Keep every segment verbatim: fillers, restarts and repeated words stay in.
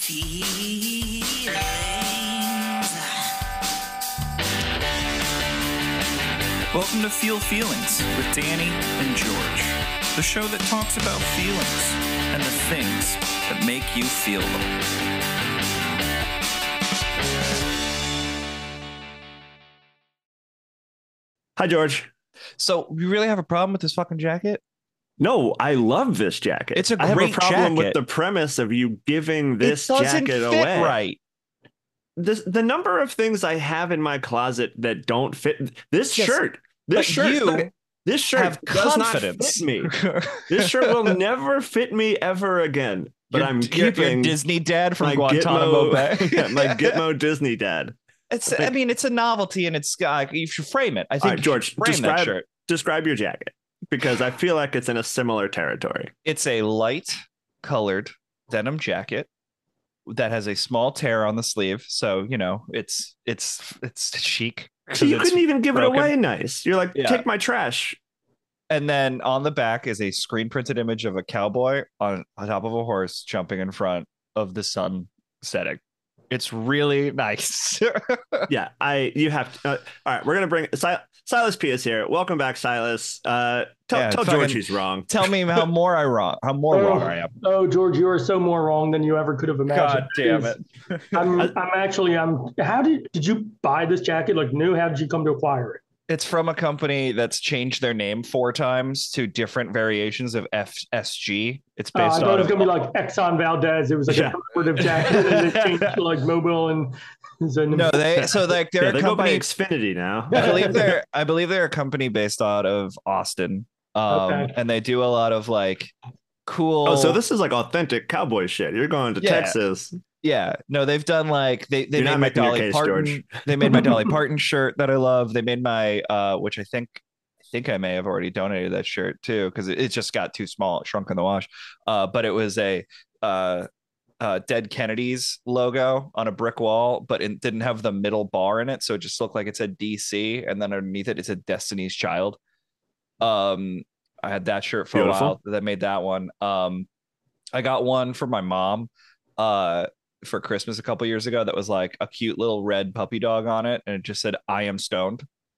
Feelings. Welcome to Feel Feelings with Danny and George, the show that talks about feelings and the things that make you feel them. Hi, George. So you really have a problem with this fucking jacket? No, I love this jacket. It's a I have a great problem with jacket. the premise of you giving this it doesn't jacket fit away. Right. This, the number of things I have in my closet that don't fit this Yes, shirt. This but shirt. you look, this shirt have does confidence. not fit me. This shirt will never fit me ever again. But You're- I'm you're- keeping you're Disney dad from my Guantanamo Gitmo, Bay. yeah, my Gitmo Disney dad. It's. I think- I mean, it's a novelty, and it's. Uh, you should frame it. I think. All right, you George, should frame that describe shirt. describe your jacket because I feel like it's in a similar territory. It's a light colored denim jacket that has a small tear on the sleeve, so you know it's it's it's chic. So you 'cause it's couldn't even give broken. it away nice. You're like, Yeah. take my trash. And then on the back is a screen printed image of a cowboy on, on top of a horse jumping in front of the sun setting. It's really nice. Yeah, I you have to. Uh, all right, we're gonna bring si- Silas P is here. Welcome back, Silas. Uh, tell Yeah, tell fucking- George he's wrong. Tell me how more I wrong, how more Oh, wrong I am. Oh, George, you are so more wrong than you ever could have imagined. God damn it! I'm, I'm actually, I'm. How did did you buy this jacket? Like new? How did you come to acquire it? It's from a company that's changed their name four times to different variations of F S G. It's Uh, I based thought on it was gonna be like Exxon Valdez. It was like Yeah. a collaborative jacket, and it changed to like mobile and. and no, they so like they're Yeah, a they go by company. Xfinity now. I believe they're I believe they're a company based out of Austin. Um, Okay. and they do a lot of like cool. Oh, so this is like authentic cowboy shit. You're going to Yeah. Texas. Yeah, no, they've done like they they You're made not my making your Dolly case, Parton. George. They made my Dolly Parton shirt that I love. They made my uh, which I think I think I may have already donated that shirt too because it, it just got too small. It shrunk in the wash. Uh, but it was a uh, uh, Dead Kennedys logo on a brick wall, but it didn't have the middle bar in it, so it just looked like it said D C, and then underneath it it said Destiny's Child. Um, I had that shirt for Beautiful. a while. That made that one. Um, I got one for my mom. Uh. For Christmas a couple years ago that was like a cute little red puppy dog on it and it just said I am stoned.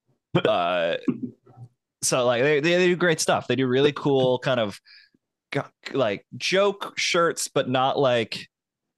uh so like they, they, they do great stuff. They do really cool kind of like joke shirts, but not like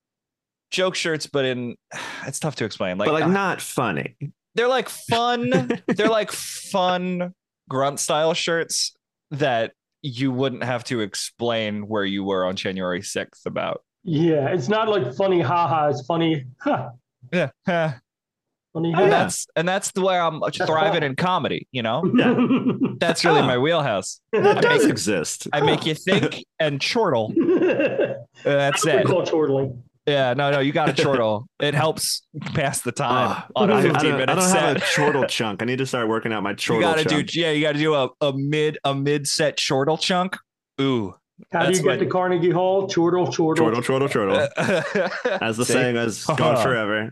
joke shirts, but in it's tough to explain. Like, but like uh, not funny. they're like fun, they're like fun grunt style shirts that you wouldn't have to explain where you were on January sixth about. Yeah, it's not like funny, haha. It's funny, huh? Yeah. Huh. Funny, Oh, And yeah. that's and that's the way I'm thriving in comedy, you know? ha. That's really Oh. my wheelhouse. That I does make, exist. I make you think and chortle. Uh, That's That's it. called chortling. Yeah, no, no, you got to chortle. It helps pass the time Ah, on I, a I fifteen don't, I minute don't set. have a chortle chunk. I need to start working out my chortle You got to chunk. do, yeah, you got to do a, a mid a mid set chortle chunk. Ooh, How do That's you get what- to Carnegie Hall? Chortle, chortle. Chortle, chortle, chortle. As the See? saying has gone forever.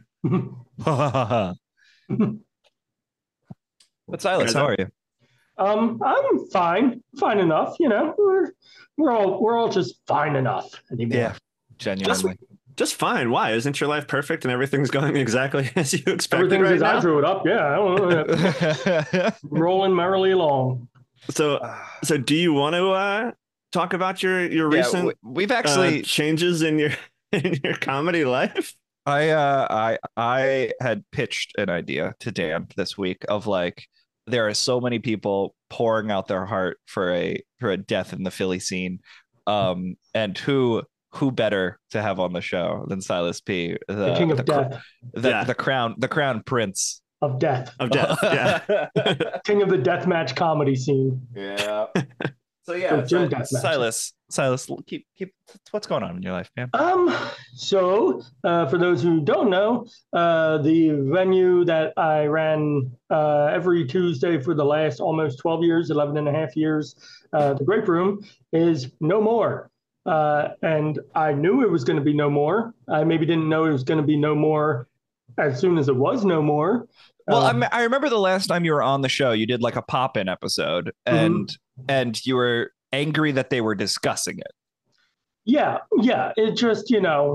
But Silas, Guys, how are you? Um, I'm fine, fine enough. You know, we're we're all we're all just fine enough anymore. Yeah, genuinely. Just fine. Why? Isn't your life perfect and everything's going exactly as you expected Everything's right as I now? drew it up. Yeah, I don't know. Rolling merrily along. So, so do you want to uh, talk about your your Yeah, recent we- we've uh, actually changes in your in your comedy life? I uh I I had pitched an idea to Dan this week of like there are so many people pouring out their heart for a for a death in the Philly scene. Um and who who better to have on the show than Silas P, the, The king of the, cr- death, the, Yeah. the crown the crown prince of death, Of death. Yeah. king of the deathmatch comedy scene. Yeah. So So yeah, Jim Si- Deathmatch. Silas, Silas, keep keep what's going on in your life, man? Um, so uh, for those who don't know, uh, the venue that I ran uh, every Tuesday for the last almost twelve years, eleven and a half years, uh, the Grape Room, is no more. Uh, and I knew it was going to be no more. I maybe didn't know it was going to be no more as soon as it was no more. Well, Um, I'm, I remember the last time you were on the show, you did like a pop-in episode, and and you were angry that they were discussing it. Yeah, yeah. It just, you know,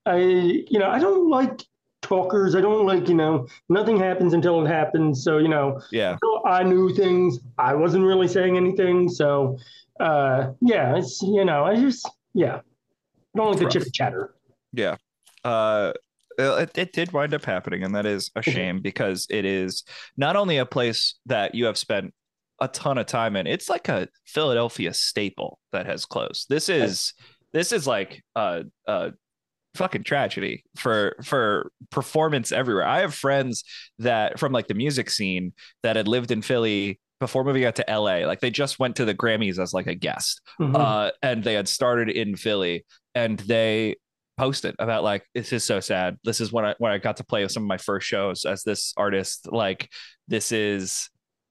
I, you know, I don't like talkers. I don't like, you know, nothing happens until it happens. So, you know, Yeah. I knew things. I wasn't really saying anything. So, uh, yeah, it's, you know, I just, yeah, I don't like the Rough. chitter chatter. Yeah. Uh, it, it did wind up happening, and that is a shame because it is not only a place that you have spent a ton of time in, it's like a Philadelphia staple that has closed. This is this is like a, a fucking tragedy for for performance everywhere. I have friends that from like the music scene that had lived in Philly before moving out to L A. Like they just went to the Grammys as like a guest, Mhm. uh, and they had started in Philly, and they posted about like this is so sad. This is when I when I got to play with some of my first shows as this artist. Like this is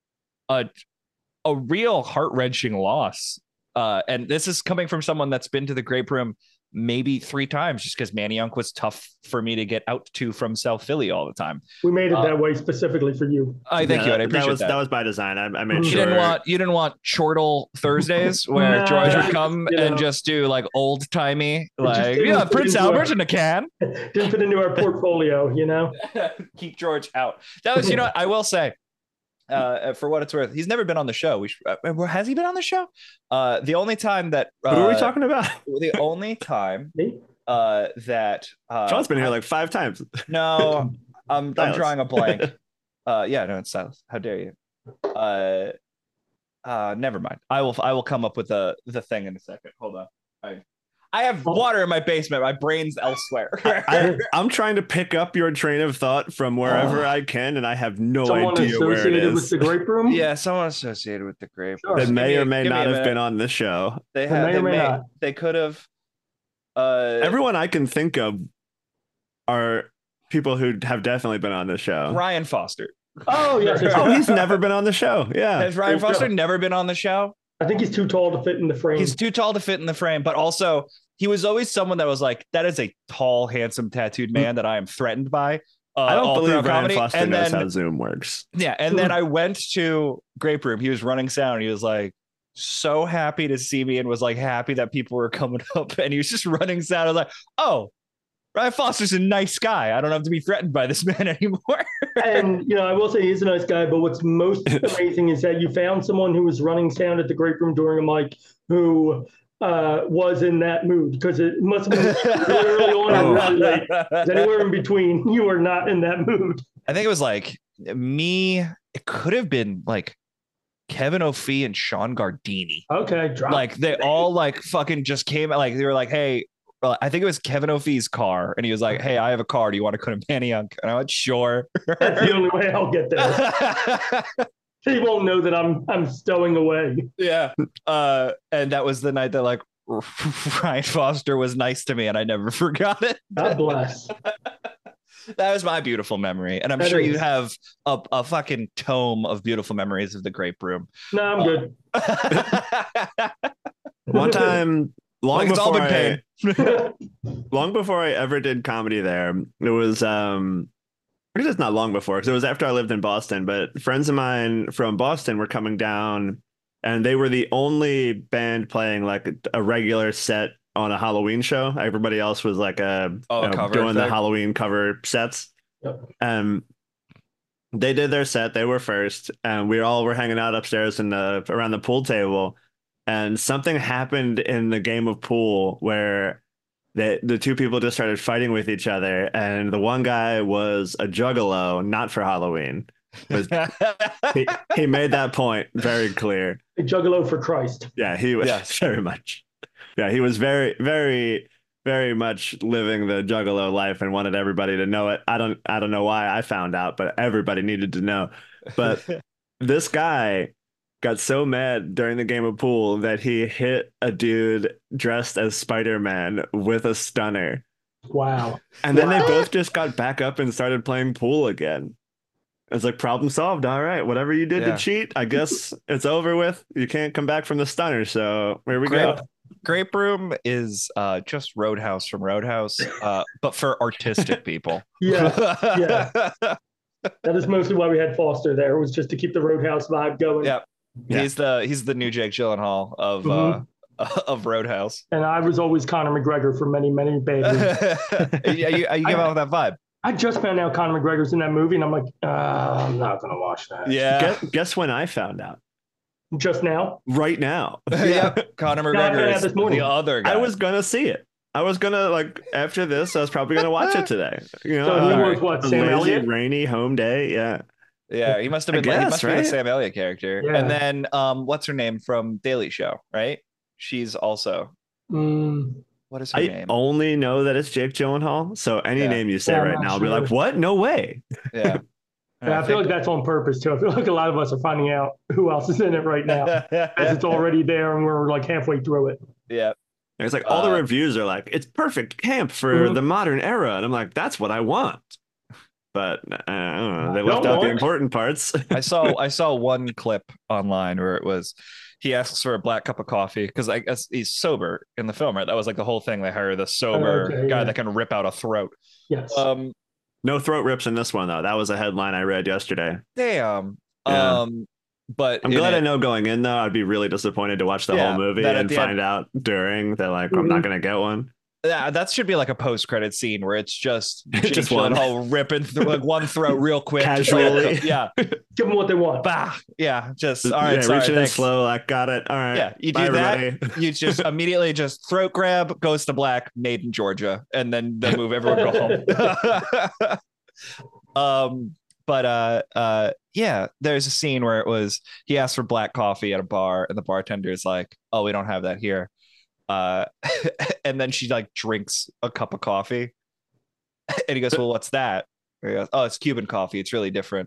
a a real heart wrenching loss. Uh, and this is coming from someone that's been to the Grape Room maybe three times just because Manayunk was tough for me to get out to from South Philly all the time. We made it Uh, that way specifically for you. I thank Yeah, you, and I that, appreciate that was that. that was by design. I, I made You You sure. didn't want you didn't want chortle Thursdays where Nah, George would come you know. and just do like old timey just like didn't yeah fit Prince into Albert our- in a can. Didn't fit into our portfolio, you know? Keep George out. That was you know what, I will say. Uh, for what it's worth, he's never been on the show. We should, uh, has he been on the show? Uh, the only time that uh, What are we talking about? the only time Me? uh, that uh, Sean's been here like five times. no, I'm I'm Silas. drawing a blank. Uh, yeah, no, it's Silas. How dare you? Uh, uh, never mind. I will I will come up with the the thing in a second. Hold on. I I have water in my basement. My brain's elsewhere. I, I'm trying to pick up your train of thought from wherever I can, and I have no Someone idea where it associated with is. the grape room? Yeah, someone associated with the grape. Sure. That Just may give or me- may give me not a have minute. been on this show. They They have. may They or may may. not. They could have. Uh, Everyone I can think of are people who have definitely been on this show. Ryan Foster. Oh, yes. yes, Oh, yes. he's never been on the show. Yeah. Has Ryan There you Foster go. never been on the show? I think he's too tall to fit in the frame. He's too tall to fit in the frame, but also he was always someone that was like, that is a tall, handsome, tattooed man that I am threatened by. Uh, I don't all believe throughout Ryan comedy. Foster and knows then, how Zoom works. Yeah, and then I went to Grape Room. He was running sound. He was like so happy to see me and was like happy that people were coming up. And he was just running sound. I was like, oh, Ryan Foster's a nice guy. I don't have to be threatened by this man anymore. And, you know, I will say he's a nice guy, but what's most amazing is that you found someone who was running sound at the grape room during a mic who uh, was in that mood, because it must have been really early on and really late. 'Cause anywhere in between, you were not in that mood. I think it was like me. It could have been like Kevin O'Fee and Sean Gardini. Okay, drop. Like they all like fucking just came like they were like, hey, well, I think it was Kevin O'Fee's car, and he was like, hey, I have a car. Do you want to come to Manayunk? And I went, sure. That's the only way I'll get there. He won't know that I'm I'm stowing away. Yeah. Uh, and that was the night that like Ryan Foster was nice to me, and I never forgot it. God bless. That was my beautiful memory, and I'm That sure is. you have a, a fucking tome of beautiful memories of the Grape Room. No, I'm good. One time, long Like it's all before been I, paid. long before I ever did comedy there, it was um I guess it's not long before, because it was after I lived in Boston, but friends of mine from Boston were coming down, and they were the only band playing like a regular set on a Halloween show. Everybody else was like a, Oh, you know, cover doing the thing? Halloween cover sets. Yep. Um they did their set, they were first, and we all were hanging out upstairs in the around the pool table, and something happened in the game of pool where the the two people just started fighting with each other, and the one guy was a juggalo, not for Halloween. But he, he made that point very clear. A juggalo for Christ. Yeah, he was Yes. very much. Yeah, he was very, very, very much living the juggalo life and wanted everybody to know it. I don't I don't know why I found out, but everybody needed to know. But this guy got so mad during the game of pool that he hit a dude dressed as Spider-Man with a stunner. Wow. And then they What? both just got back up and started playing pool again. It's like, problem solved. All right, whatever you did Yeah. to cheat, I guess it's over with. You can't come back from the stunner, so here we Great. go. Grape Room is uh, just Roadhouse from Roadhouse, uh, but for artistic people. Yeah, yeah. That is mostly why we had Foster there, was just to keep the Roadhouse vibe going. Yeah. Yeah. He's the he's the new Jake Gyllenhaal of uh, Mhm. of Roadhouse. And I was always Conor McGregor for many, many bad reasons. yeah, you, you give I- out that vibe. I just found out Conor McGregor's in that movie, and I'm like, uh, I'm not gonna watch that. Yeah. Guess, guess when I found out? Just now. Right now. yeah. Conor Yeah, I found McGregor out is this morning. the other guy. I was gonna see it. I was gonna like after this. I was probably gonna watch it today. You know, So he uh, was what? a Sam lazy, Elliott. rainy home day. Yeah. Yeah, he must have I been. he guess, must be right? the Sam Elliott character. Yeah. And then, um, what's her name from Daily Show? Right? She's also. Mm, What is her I name? only know that it's Jake Gyllenhaal. So any Yeah. name you say Yeah, I'm right not now, I'll be sure. like, "What? No way!" Yeah. yeah, I feel like that's on purpose too. I feel like a lot of us are finding out who else is in it right now, as it's already there, and we're like halfway through it. yeah. It's like all the Uh, reviews are like, "It's perfect camp for Mhm. the modern era," and I'm like, "That's what I want." But uh, I don't know. They left Don't out the want. important parts. I saw I saw one clip online where it was he asks for a black cup of coffee because I guess he's sober in the film, right? That was like the whole thing. They hire the sober Okay, guy yeah. that can rip out a throat. Yes. Um, No throat rips in this one though. That was a headline I read yesterday. damn. Yeah. Um, but I'm in glad it- I know going in though. I'd be really disappointed to watch the Yeah, whole movie that at and the find out during that like I'm Mhm. not gonna get one. Yeah, that should be like a post-credit scene where it's just Jake Just one. Gyllenhaal ripping through like one throat real quick, just Casually. like, yeah, Give them what they want. bah, yeah, just all right, yeah, sorry, reaching in thanks. slow, like got it. All right. Yeah, you Bye, do that. everybody. You just immediately just throat grab, goes to black, made in Georgia, and then the move everyone go home. um, but uh, uh, yeah, there's a scene where it was he asked for black coffee at a bar, and the bartender is like, "Oh, we don't have that here." Uh, and then she like drinks a cup of coffee, and he goes, "Well, what's that?" And he goes, "Oh, it's Cuban coffee. It's really different."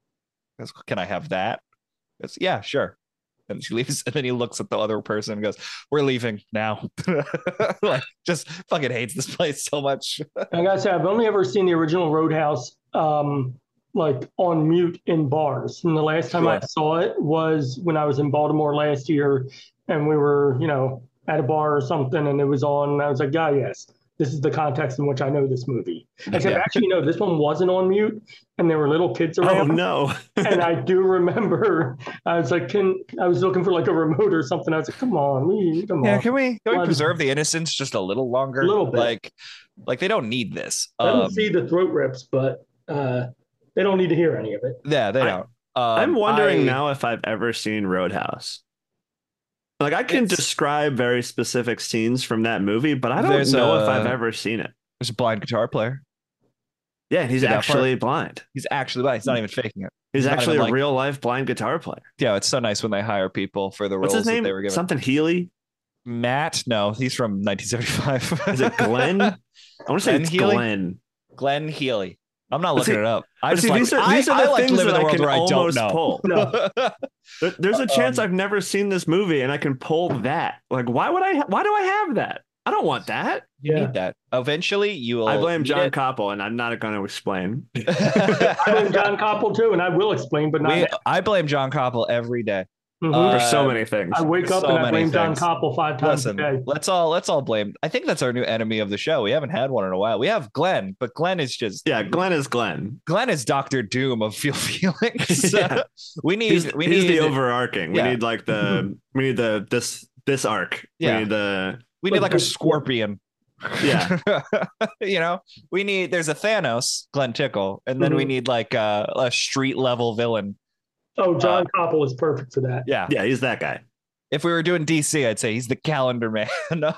He goes, "Can I have that?" He goes, "Yeah, sure." And she leaves, and then he looks at the other person and goes, "We're leaving now." Like, just fucking hates this place so much. I gotta say, I've only ever seen the original Roadhouse, um, like on mute in bars. And the last time I Sure. saw it was when I was in Baltimore last year, and we were, you know, at a bar or something, and it was on. And I was like, "Yeah, yes, this is the context in which I know this movie." Except Yeah. actually, no, this one wasn't on mute, and there were little kids Oh around. no. And I do remember, I was like, "Can?" I was looking for like a remote or something. I was like, "Come on, we come Yeah, on." can we can we Well, preserve the innocence just a little longer? A little bit. Like, like they don't need this. I don't Um, see the throat rips, but uh, they don't need to hear any of it. yeah, they I- don't. Um, I'm wondering I- now if I've ever seen Roadhouse. Like I can It's- describe very specific scenes from that movie, but I don't There's know if a- I've ever seen it. There's a blind guitar player. Yeah, he's See that actually blind. He's actually blind. He's not even faking it. He's He's not actually even, a like- real life blind guitar player. Yeah, it's so nice when they hire people for the What's roles his name? that they were given. Something Healy? Matt? No, he's from nineteen seventy-five. Is it Glenn? I want to say Glenn it's Healy? Glenn. Glenn Healy. I'm not But looking see- it up. I But just see, like, these are I, these are I the like to things live in that the I world can where I don't almost know. pull. No. There- There's a chance Um, I've never seen this movie and I can pull that. Like, why would I? Why do I have that? I don't want that. You Yeah. need that. Eventually, you will. I blame need John it. Koppel, and I'm not going to explain. I blame John Koppel too, and I will explain, but not. we, now. I blame John Koppel every day. Mhm. uh, There's so many things. I wake up so and I many blame John things. Koppel five times Listen, a day. let's all let's all blame. I think that's our new enemy of the show. We haven't had one in a while. We have Glenn, but Glenn is just Yeah, Glenn is Glenn. Glenn is Doctor Doom of Feel Feelings. Yeah. we need He's, we he's need the overarching. We yeah. need like the we need the this this arc. Yeah. We need the we need like a scorpion. Yeah. you know, we need there's a Thanos, Glenn Tickle, and then we Mhm. need like a, a street level villain. Oh, John uh, Koppel is perfect for that. Yeah. yeah. He's that guy. If we were doing D C, I'd say he's the calendar man of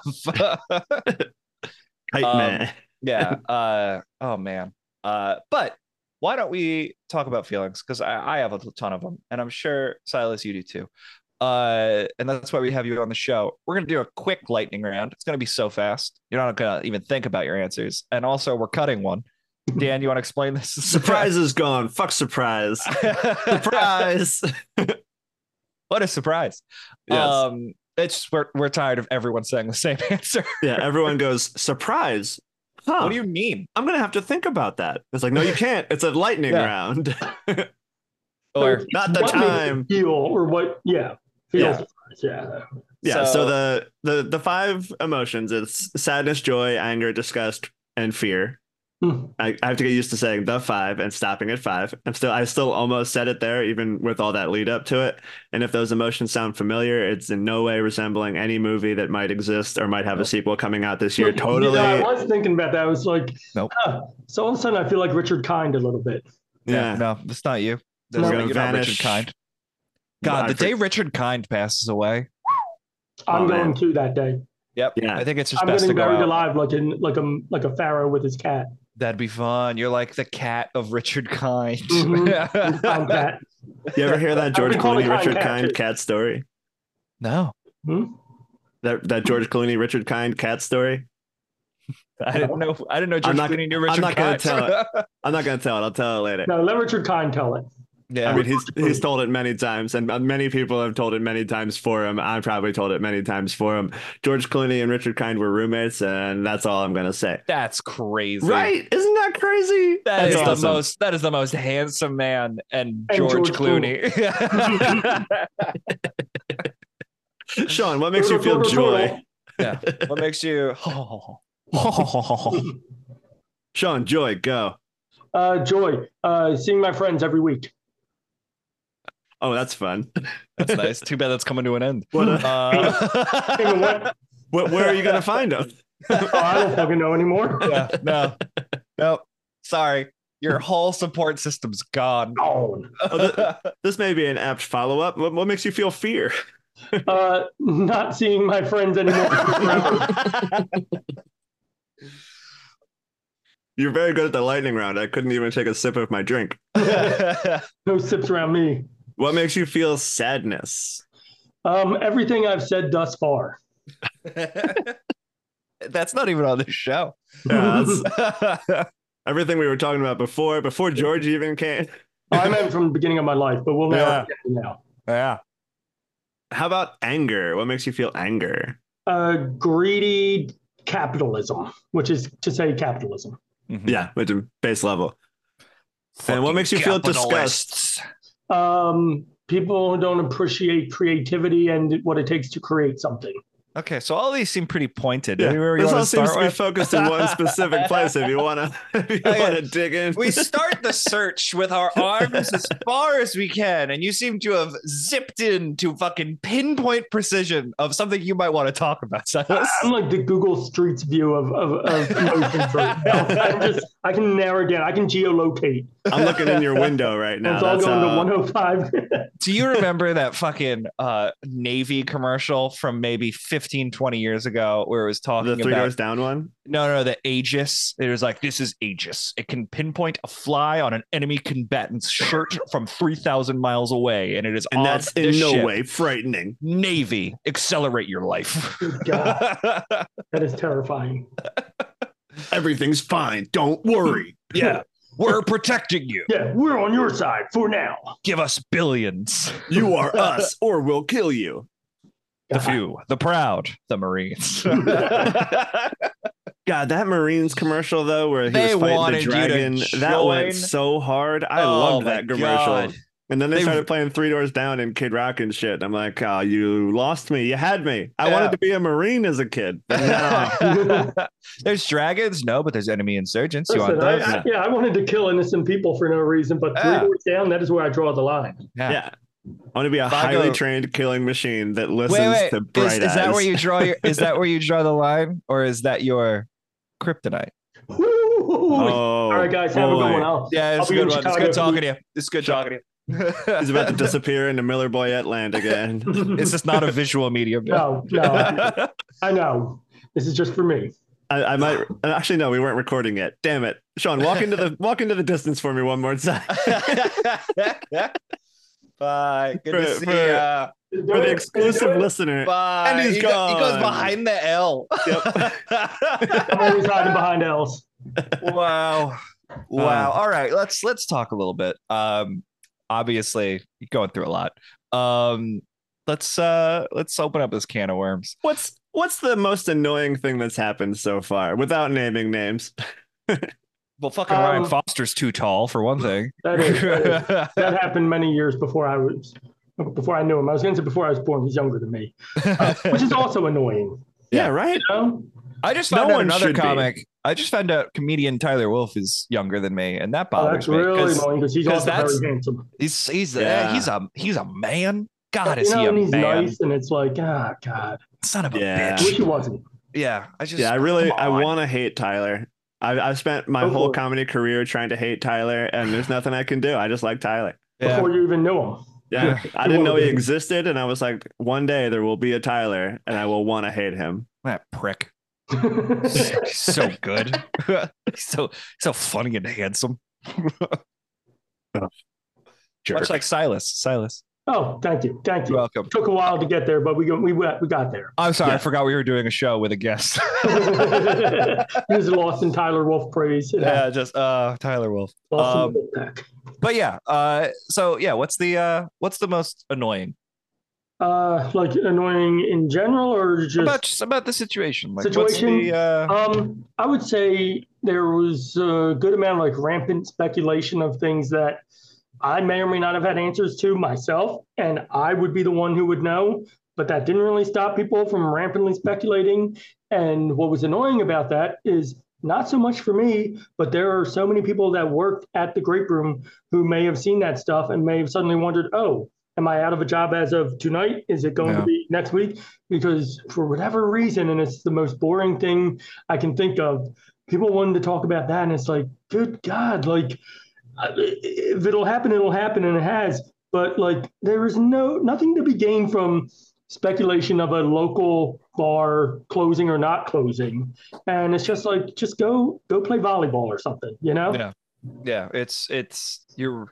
Hype Um, man. yeah. Uh oh man. Uh but why don't we talk about feelings? Because I, I have a ton of them, and I'm sure Silas, you do too. Uh, and that's why we have you on the show. We're gonna do a quick lightning round. It's gonna be so fast. You're not gonna even think about your answers. And also, we're cutting one. Dan, you want to explain this? Surprise is gone. Fuck surprise. Surprise. What a surprise. Yes. Um, it's we're we're tired of everyone saying the same answer. Yeah. Everyone goes surprise. Huh. What do you mean? I'm gonna have to think about that. It's like, no, you can't. It's a lightning Yeah. round. Or Not the What makes it time. Feel or what? Yeah. Feel Yeah. surprise, yeah. Yeah. So, So- the the the five emotions, it's sadness, joy, anger, disgust, and fear. Hmm. I, I have to get used to saying the five and stopping at five. I'm still I still almost said it there, even with all that lead up to it. And if those emotions sound familiar, it's in no way resembling any movie that might exist or might have a sequel coming out this year. Totally. Yeah, I was thinking about that. I was like, Nope. huh. So all of a sudden, I feel like Richard Kind a little bit. Yeah, Yeah. no, that's not you. That's No. not, Gonna you're not vanish. Richard Kind. God, I the for- day Richard Kind passes away. I'm Oh, going man. to that day. Yep. Yeah. I think it's just I'm best to getting go buried out. alive, like in like a like a pharaoh with his cat. That'd be fun. You're like the cat of Richard Kind. Mhm. Tom cat. You ever hear that George we call it Clooney Kind Richard Cat, Kind too. cat story? No, Hmm? That that George Clooney Richard Kind cat story? I didn't know. I didn't know George not- Clooney knew I'm Richard not gonna Kind. tell I'm not gonna tell it. I'll tell it later. No, let Richard Kind tell it. Yeah. I mean, he's he's told it many times, and many people have told it many times for him. I probably told it many times for him. George Clooney and Richard Kind were roommates, and that's all I'm gonna say. That's crazy. Right? Isn't that crazy? That That's is the awesome. most. That is the most handsome man, and, And George, George Clooney. Sean, what makes you feel joy? Yeah. What makes you? Sean, joy, go. Uh, joy. Uh, seeing my friends every week. Oh, that's fun. That's nice. Too bad that's coming to an end. What? A, Even Uh, what? what? Where are you gonna find them? Oh, I don't fucking know anymore. yeah, no, no. Sorry, your whole support system's gone. Oh. Oh, th- this may be an apt follow-up. What, what makes you feel fear? Uh, not seeing my friends anymore. You're very good at the lightning round. I couldn't even take a sip of my drink. No sips around me. What makes you feel sadness? Um, everything I've said thus far. That's not even on this show. Yeah, that's everything we were talking about before, before George even came. I meant from the beginning of my life, but we'll Yeah. now get to now. Yeah. How about anger? What makes you feel anger? Uh, greedy capitalism, which is to say capitalism. Mhm. Yeah, at the base level. And what makes you feel disgust? Um, people who don't appreciate creativity and what it takes to create something. Okay, so all these seem pretty pointed. Yeah, Anywhere you this want all to seems start to be with? focused in one specific place. If you wanna, if you Okay. wanna dig in, We start the search with our arms as far as we can, and you seem to have zipped into fucking pinpoint precision of something you might want to talk about. Silas. I'm like the Google Streets view of, of, of emotions right now. I'm just, I can narrow it down. I can geolocate. I'm looking in your window right now. It's all That's going to how- one oh five. Do you remember that fucking uh, Navy commercial from maybe fifteen, twenty years ago where it was talking the three about doors down one. no, no, the Aegis. It was like, this is Aegis. It can pinpoint a fly on an enemy combatant's shirt from three thousand miles away, and it is And on that's the in no ship. way frightening. Navy, accelerate your life. Good God, that is terrifying. Everything's fine. Don't worry. Yeah, we're protecting you. Yeah, we're on your side for now. Give us billions. You are us, or we'll kill you. The few, the proud, the Marines. God, that Marines commercial though, where he They was fighting wanted the you to dragon, that went join. so hard. I Oh loved my that commercial. God. And then they, They- started playing Three Doors Down and Kid Rock and shit. I'm like, oh, you lost me. You had me. I Yeah. wanted to be a Marine as a kid. But no. There's dragons, no, but there's enemy insurgents. You Listen, want I, those? I, yeah, I wanted to kill innocent people for no reason, but three Yeah. doors down, that is where I draw the line. yeah. I want to be a If I highly go- trained killing machine that listens Wait, wait. to Is, bright is that eyes. where you draw your? Is that where you draw the line, or is that your kryptonite? Woo! Oh, All right, guys, have a good boy. one. I'll, Yeah, it's I'll a be good in one. It's Chicago good for talking the- to you. It's good talking to you. He's about to disappear into Miller Boyette land again. It's just not a visual medium. No, no, I know. This is just for me. I, I might actually no, we weren't recording yet. Damn it, Sean, walk into the walk into the distance for me one more time. Bye. Good For- to see for- ya. For the exclusive listener. Bye. And he's he, go- he goes gone. behind the L. I'm always hiding behind L's. Wow. Wow. All right. Let's let's talk a little bit. Um, obviously you're going through a lot. Um, let's uh let's open up this can of worms. What's what's the most annoying thing that's happened so far without naming names? Well, fucking Um, Ryan Foster's too tall for one thing. That is, that is- that happened many years before I was before I knew him. I was going to say before I was born. He's younger than me, uh, which is also annoying. Yeah, right. You know? I just No found out one another should be. comic I just found out comedian Tyler Wolf is younger than me, and that Oh, bothers that's me. really 'cause- annoying because he's 'cause also that's- very handsome. He's he's Yeah. uh, he's a he's a man. God, You is know, he a and he's man? nice, and it's like, ah, God. Son of a Yeah. I wish bitch. he wasn't. Yeah, I just Yeah, I really come I on. want to hate Tyler. I've I've spent my Go whole for it. comedy career trying to hate Tyler, and there's nothing I can do. I just like Tyler. Yeah. Before you even knew him. Yeah, You I didn't know wanna he be- existed, and I was like, one day there will be a Tyler, and I will want to hate him. That prick. He's so good. He's so so funny and handsome. Jerk. Much like Silas. Silas. Oh, thank you, thank You're you. welcome. Took a while to get there, but we got we got we got there. I'm sorry, I Yeah. forgot we were doing a show with a guest. He was lost in Tyler Wolf praise. It yeah, just uh Tyler Wolf. Lost Um, in the pack. But yeah, uh so yeah, what's the uh what's the most annoying Uh, like annoying in general, or just about just about the situation? Like Situation? what's the uh Um, I would say there was a good amount of like rampant speculation of things that I may or may not have had answers to myself, and I would be the one who would know. But that didn't really stop people from rampantly speculating. And what was annoying about that is not so much for me, but there are so many people that worked at the Grape Room who may have seen that stuff and may have suddenly wondered, oh, am I out of a job as of tonight? Is it going Yeah. to be next week? Because for whatever reason, and it's the most boring thing I can think of, people wanted to talk about that. And it's like, good God, like, uh, if it'll happen, it'll happen. And it has. But like, there is no nothing to be gained from speculation of a local bar closing or not closing. And it's just like, just go go play volleyball or something, you know? Yeah. yeah, it's it's you're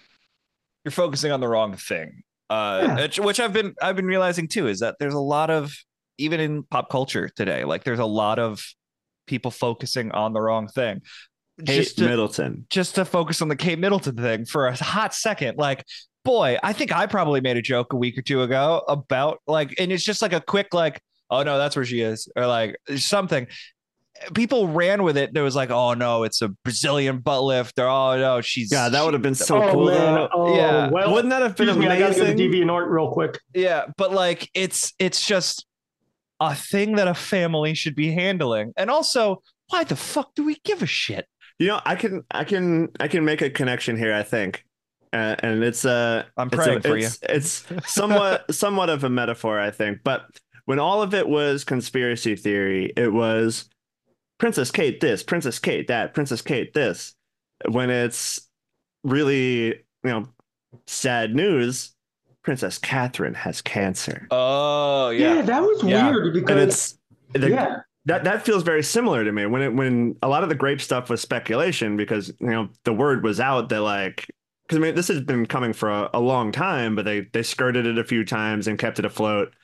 you're focusing on the wrong thing. Uh Yeah. which, which I've been I've been realizing too is that there's a lot of, even in pop culture today, like there's a lot of people focusing on the wrong thing. Hate Just to, Middleton. just to focus on the Kate Middleton thing for a hot second. Like, boy, I think I probably made a joke a week or two ago about like, and it's just like a quick like, oh no, that's where she is, or like something. People ran with it. There was like, oh no, it's a Brazilian butt lift, or oh no, she's God, that would have been so oh, cool. man. Though. Oh, Yeah. well, Wouldn't that have been excuse me, I gotta go to amazing? DeviantArt real quick. yeah, but like it's it's just a thing that a family should be handling. And also, why the fuck do we give a shit? You know, I can, I can, I can make a connection here. I think, uh, and it's uh, I'm it's praying a, for you. it's, It's somewhat, somewhat of a metaphor, I think. But when all of it was conspiracy theory, it was Princess Kate this, Princess Kate that, Princess Kate this. When it's really, you know, sad news, Princess Catherine has cancer, Oh Yeah, that was Yeah. weird and because it's the, yeah, That that feels very similar to me when it when a lot of the grape stuff was speculation because you know the word was out that like because I mean this has been coming for a, a long time but they they skirted it a few times and kept it afloat.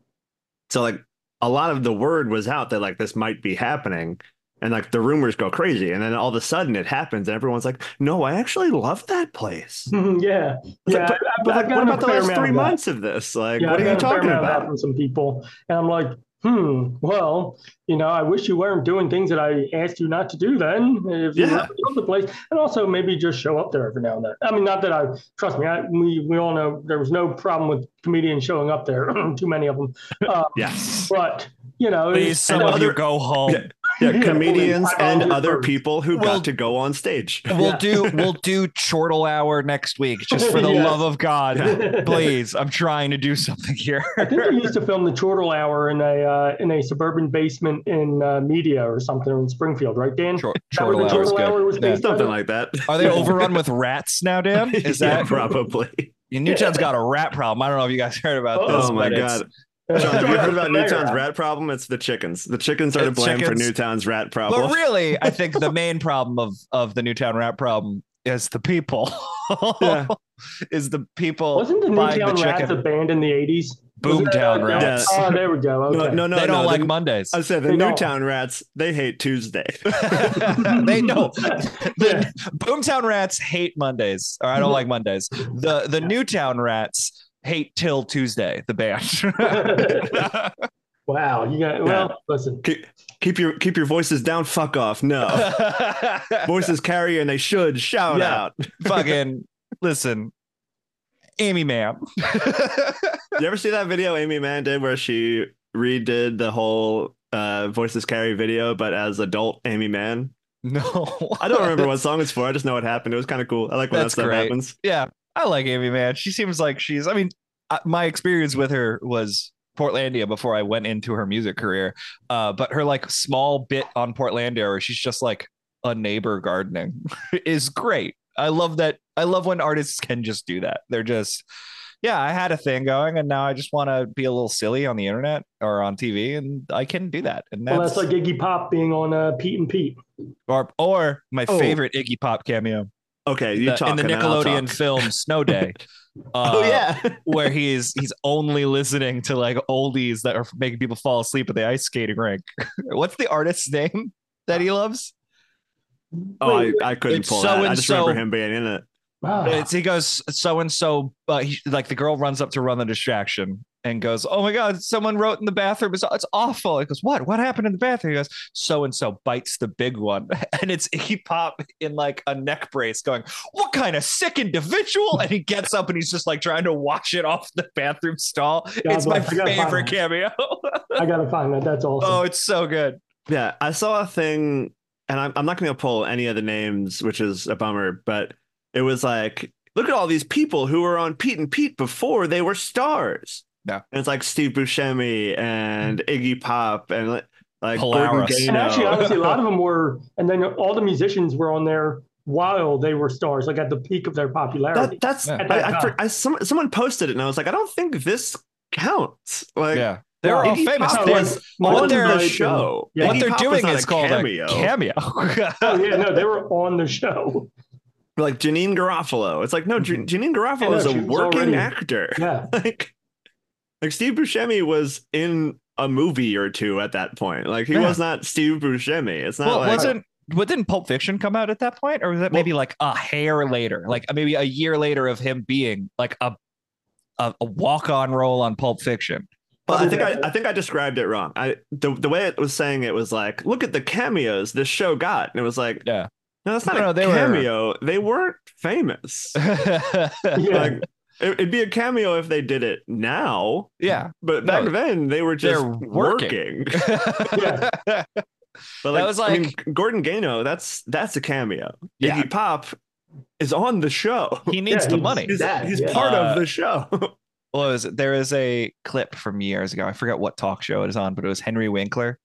So like a lot of the word was out that like this might be happening and like the rumors go crazy and then all of a sudden it happens and everyone's like, no, I actually love that place. yeah, It's yeah. like, but, I- but I've what gotten a about the fair last amount three of that. months of this? Like, Yeah, what I've are you gotten a fair talking amount of that about? from some people, and I'm like, hmm. Well, you know, I wish you weren't doing things that I asked you not to do. Then, if you Yeah. really love the place, and also maybe just show up there every now and then. I mean, not that I trust me. I, we we all know there was no problem with comedians showing up there. Too many of them. Um, Yes. But you know, Please, it's- some and of you other- go home. Yeah. Yeah, Yeah, comedians well, I and volunteer other first. people who Well- got to go on stage. We'll Yeah. do we'll do chortle hour next week, just for the Yes. love of God. Yeah. Please, I'm trying to do something here. I think they used to film the Chortle Hour in a uh, in a suburban basement in uh, Media or something in Springfield, right, Dan? Chor- Is that where the chortle hour is Chortle Hour was good. based Something on? like that. Are they overrun with rats now, Dan? Is Yeah, that probably? Newtown's got a rat problem? I don't know if you guys heard about Oh, this. Oh my but it's- god. John, have you heard about Mayor. Newtown's rat problem? It's the chickens. The chickens are to It's blame for chickens. Newtown's rat problem. But really, I think the main problem of of the Newtown rat problem is the people. Yeah. Is the people Wasn't the buying Newtown the Rats chicken? a band in the eighties? Boomtown Rats. Oh, there we go. No, Okay. no, no, they don't no. like the, Mondays. I said the They don't. Newtown rats. They hate Tuesday. They know. Yeah. The Boomtown rats hate Mondays, or I don't like Mondays. The the Newtown rats hate Till Tuesday, the band. Wow, you got well. Listen, keep, keep your keep your voices down. Fuck off. No, voices carry and they should shout Yeah. out. Fucking listen, Amy Mann. You ever see that video Amy Mann did where she redid the whole uh, Voices Carry video, but as adult Amy Mann. No, I don't remember what song it's for. I just know what happened. It was kind of cool. I like when That's that stuff great. happens. Yeah, I like Amy Mann. She seems like she's. I mean, I, my experience with her was Portlandia before I went into her music career. Uh, but her like small bit on Portlandia, where she's just like a neighbor gardening, is great. I love that. I love when artists can just do that. They're just, yeah, I had a thing going, and now I just want to be a little silly on the internet or on T V, and I can do that. And that's, Well, that's like Iggy Pop being on uh, Pete and Pete. or or my Oh. favorite Iggy Pop cameo. Okay, you the- talk in the and then I'll Nickelodeon talk. film Snow Day. Uh, Oh yeah, where he's he's only listening to like oldies that are making people fall asleep at the ice skating rink. What's the artist's name that he loves? oh I, I couldn't It's pull so that. I and just so- remember him being in it. Wow. It's, he goes so and so, but he, like the girl runs up to run the distraction and goes, "Oh my god, someone wrote in the bathroom. It's, it's awful." He goes, "What? What happened in the bathroom?" He goes, "So and so bites the big one," and it's Iggy Pop in like a neck brace, going, "What kind of sick individual?" And he gets up and he's just like trying to wash it off the bathroom stall. it's my bless. I gotta favorite find cameo. I gotta find that. That's awesome. Oh, it's so good. Yeah, I saw a thing, and I'm I'm not going to pull any of the names, which is a bummer, but it was like, look at all these people who were on Pete and Pete before they were stars. Yeah. And it's like Steve Buscemi and Iggy Pop and like, like Polaris. Gordon and Gano. actually, honestly, a lot of them were, and then all the musicians were on there while they were stars, like at the peak of their popularity. That, that's Yeah. At that I, I, time. for- I some, someone posted it and I was like, I don't think this counts. Like, Yeah, they were all Iggy famous. Pop They- was Martin on they're- the Knight show. and- yeah, what Iggy they're Pop doing was not is a called cameo. a cameo. Oh yeah, no, they were on the show. Like Janine Garofalo. It's like, no, Jan- Janine Garofalo Yeah, no, is a she was working already- actor. Yeah, like, like Steve Buscemi was in a movie or two at that point. Like he Yeah. was not Steve Buscemi. It's not Well, like wasn't what didn't Pulp Fiction come out at that point, or was that maybe like a hair later, like maybe a year later of him being like a a, a walk on role on Pulp Fiction? But I think I, I think I described it wrong. I the, the way it was saying it was like, look at the cameos this show got, and it was like, Yeah. no, that's not No, no, a they were- cameo. They weren't famous. yeah. Like it, it'd be a cameo if they did it now, yeah. but back No, then they were just they're working. working. Yeah. But like, was I mean, like- Gordon Gano, that's that's a cameo. Yeah. Iggy Pop is on the show. He needs Yeah, the he's- money. He's, that, he's yeah. part Uh, of the show. What was it? There is a clip from years ago. I forget what talk show it is on, but it was Henry Winkler,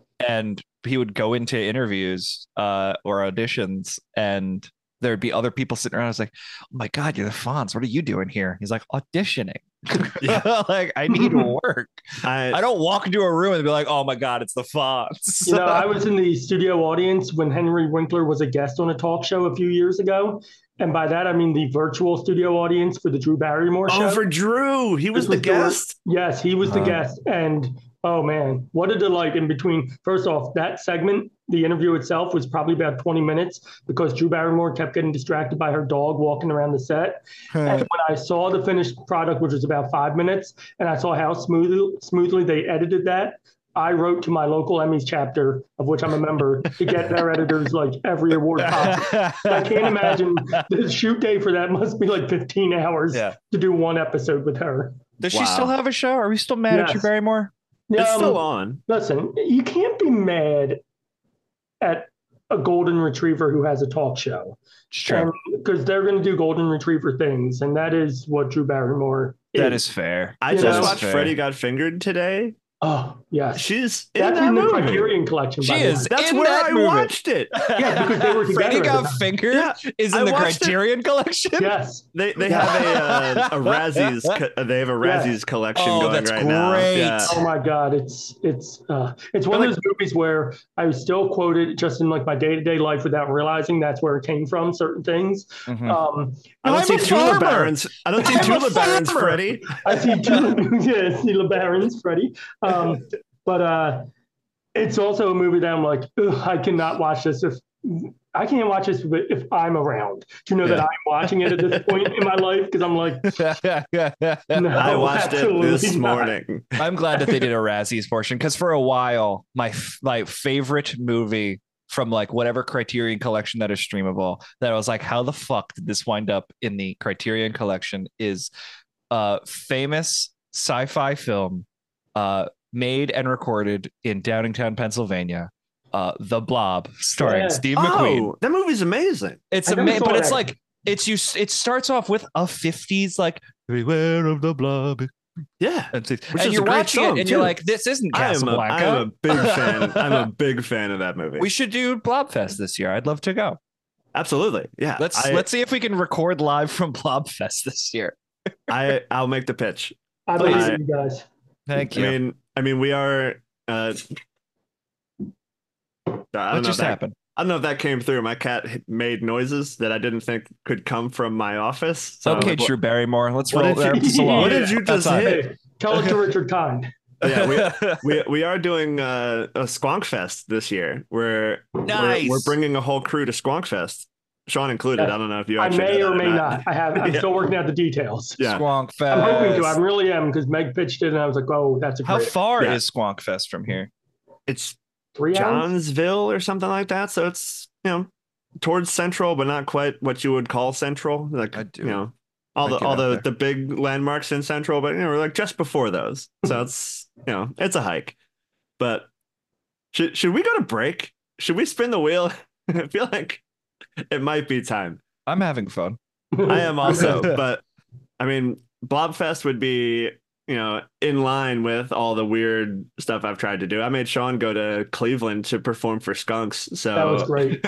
and he would go into interviews uh, or auditions, and there'd be other people sitting around. I was like, "Oh my god, you're the Fonz. What are you doing here?" He's like, "Auditioning." Yeah. Like I need work. I, I don't walk into a room and be like, "Oh my god, it's the Fonz." You know, I was in the studio audience when Henry Winkler was a guest on a talk show a few years ago. And by that, I mean the virtual studio audience for the Drew Barrymore show. oh, for Drew, he was This the George- guest. Yes, he was the Uh. guest. And oh, man, what a delight in between. First off, that segment, the interview itself was probably about twenty minutes because Drew Barrymore kept getting distracted by her dog walking around the set. And when I saw the finished product, which was about five minutes, and I saw how smooth, smoothly they edited that, I wrote to my local Emmys chapter, of which I'm a member, to get their editors like every award possible. I can't imagine the shoot day for that must be like fifteen hours Yeah. to do one episode with her. Does Wow. she still have a show? Are we still mad at Yes. Drew Barrymore? It's Um, still on. Listen, you can't be mad at a golden retriever who has a talk show. It's true. Because they're going to do golden retriever things, and that is what Drew Barrymore is. That is fair. I you just know- watched Fair. Freddie Got Fingered today. Oh, yes. She's in That's that in the movie. Criterion Collection. She by the is. way. That's in where that I movie. watched it. Yeah, because they were together. Freddie at the Got time. Fingered Yeah, is I in the watched it. Criterion Collection. Yes. They they Yeah. have a uh, a Razzies co- they have a Yeah. Razzies collection Oh, going that's right now. great. Yeah. Oh my God, it's it's uh, it's one But of those movies where I still quote it just in like my day to day life without realizing that's where it came from. Certain things. Mhm. Um, I don't I'm see a Tula farmer. Barons. I don't see I'm a Tula Barons, farmer. Freddie. I see two, yeah, I see LeBarons, Freddie. Um, but uh, it's also a movie that I'm like, ugh, I cannot watch this if I can't watch this if I'm around to know that Yeah. I'm watching it at this point in my life because I'm like, no, I watched it absolutely this not. morning. I'm glad that they did a Razzies portion because for a while, my f- my favorite movie from like whatever Criterion Collection that is streamable, that I was like, how the fuck did this wind up in the Criterion Collection? Is a famous sci-fi film uh, made and recorded in Downingtown, Pennsylvania. Uh, The Blob, starring Yeah. Steve McQueen. Oh, that movie's amazing. It's I never amazing, saw but it's that. like it's you. It starts off with a fifties like "Beware of the Blob," Yeah. and, Which and is you're a great watching song, it, and you're too. like, "This isn't I am, a, Casablanca." I am a big fan. I'm a big fan of that movie. We should do Blobfest this year. I'd love to go. Absolutely. Yeah. Let's I, let's see if we can record live from Blobfest this year. I I'll make the pitch. I believe I- in you guys. Thank I you. mean, I mean, we are. Uh, I don't what know if just that, happened? I don't know if that came through. My cat h- made noises that I didn't think could come from my office. So Okay, what, Drew Barrymore. Let's what roll did there. you- Salon. what did you That's just fine. hit? Hey, tell it to Richard Kind. Yeah, we, we we are doing uh, a Squonk Fest this year. We're, Nice. we're we're bringing a whole crew to Squonk Fest, Sean included. Yeah. I don't know if you I actually may know or that may not. I have. I'm Yeah. still working out the details. Yeah. Squonk Fest. I'm hoping to. I really am because Meg pitched it, and I was like, "Oh, that's a How great far Yeah. is Squonk Fest from here? It's three hours." Johnsville or something like that. So it's, you know, towards central, but not quite what you would call central. Like, I'd do you it. know, all I'd the get all out the, there. the big landmarks in central, but you know, we're like just before those. So it's, you know, it's a hike. But should should we go to break? Should we spin the wheel? I feel like it might be time. I'm having fun. I am also, but I mean, Blobfest would be, you know, in line with all the weird stuff I've tried to do. I made Sean go to Cleveland to perform for Skunks. So That was great.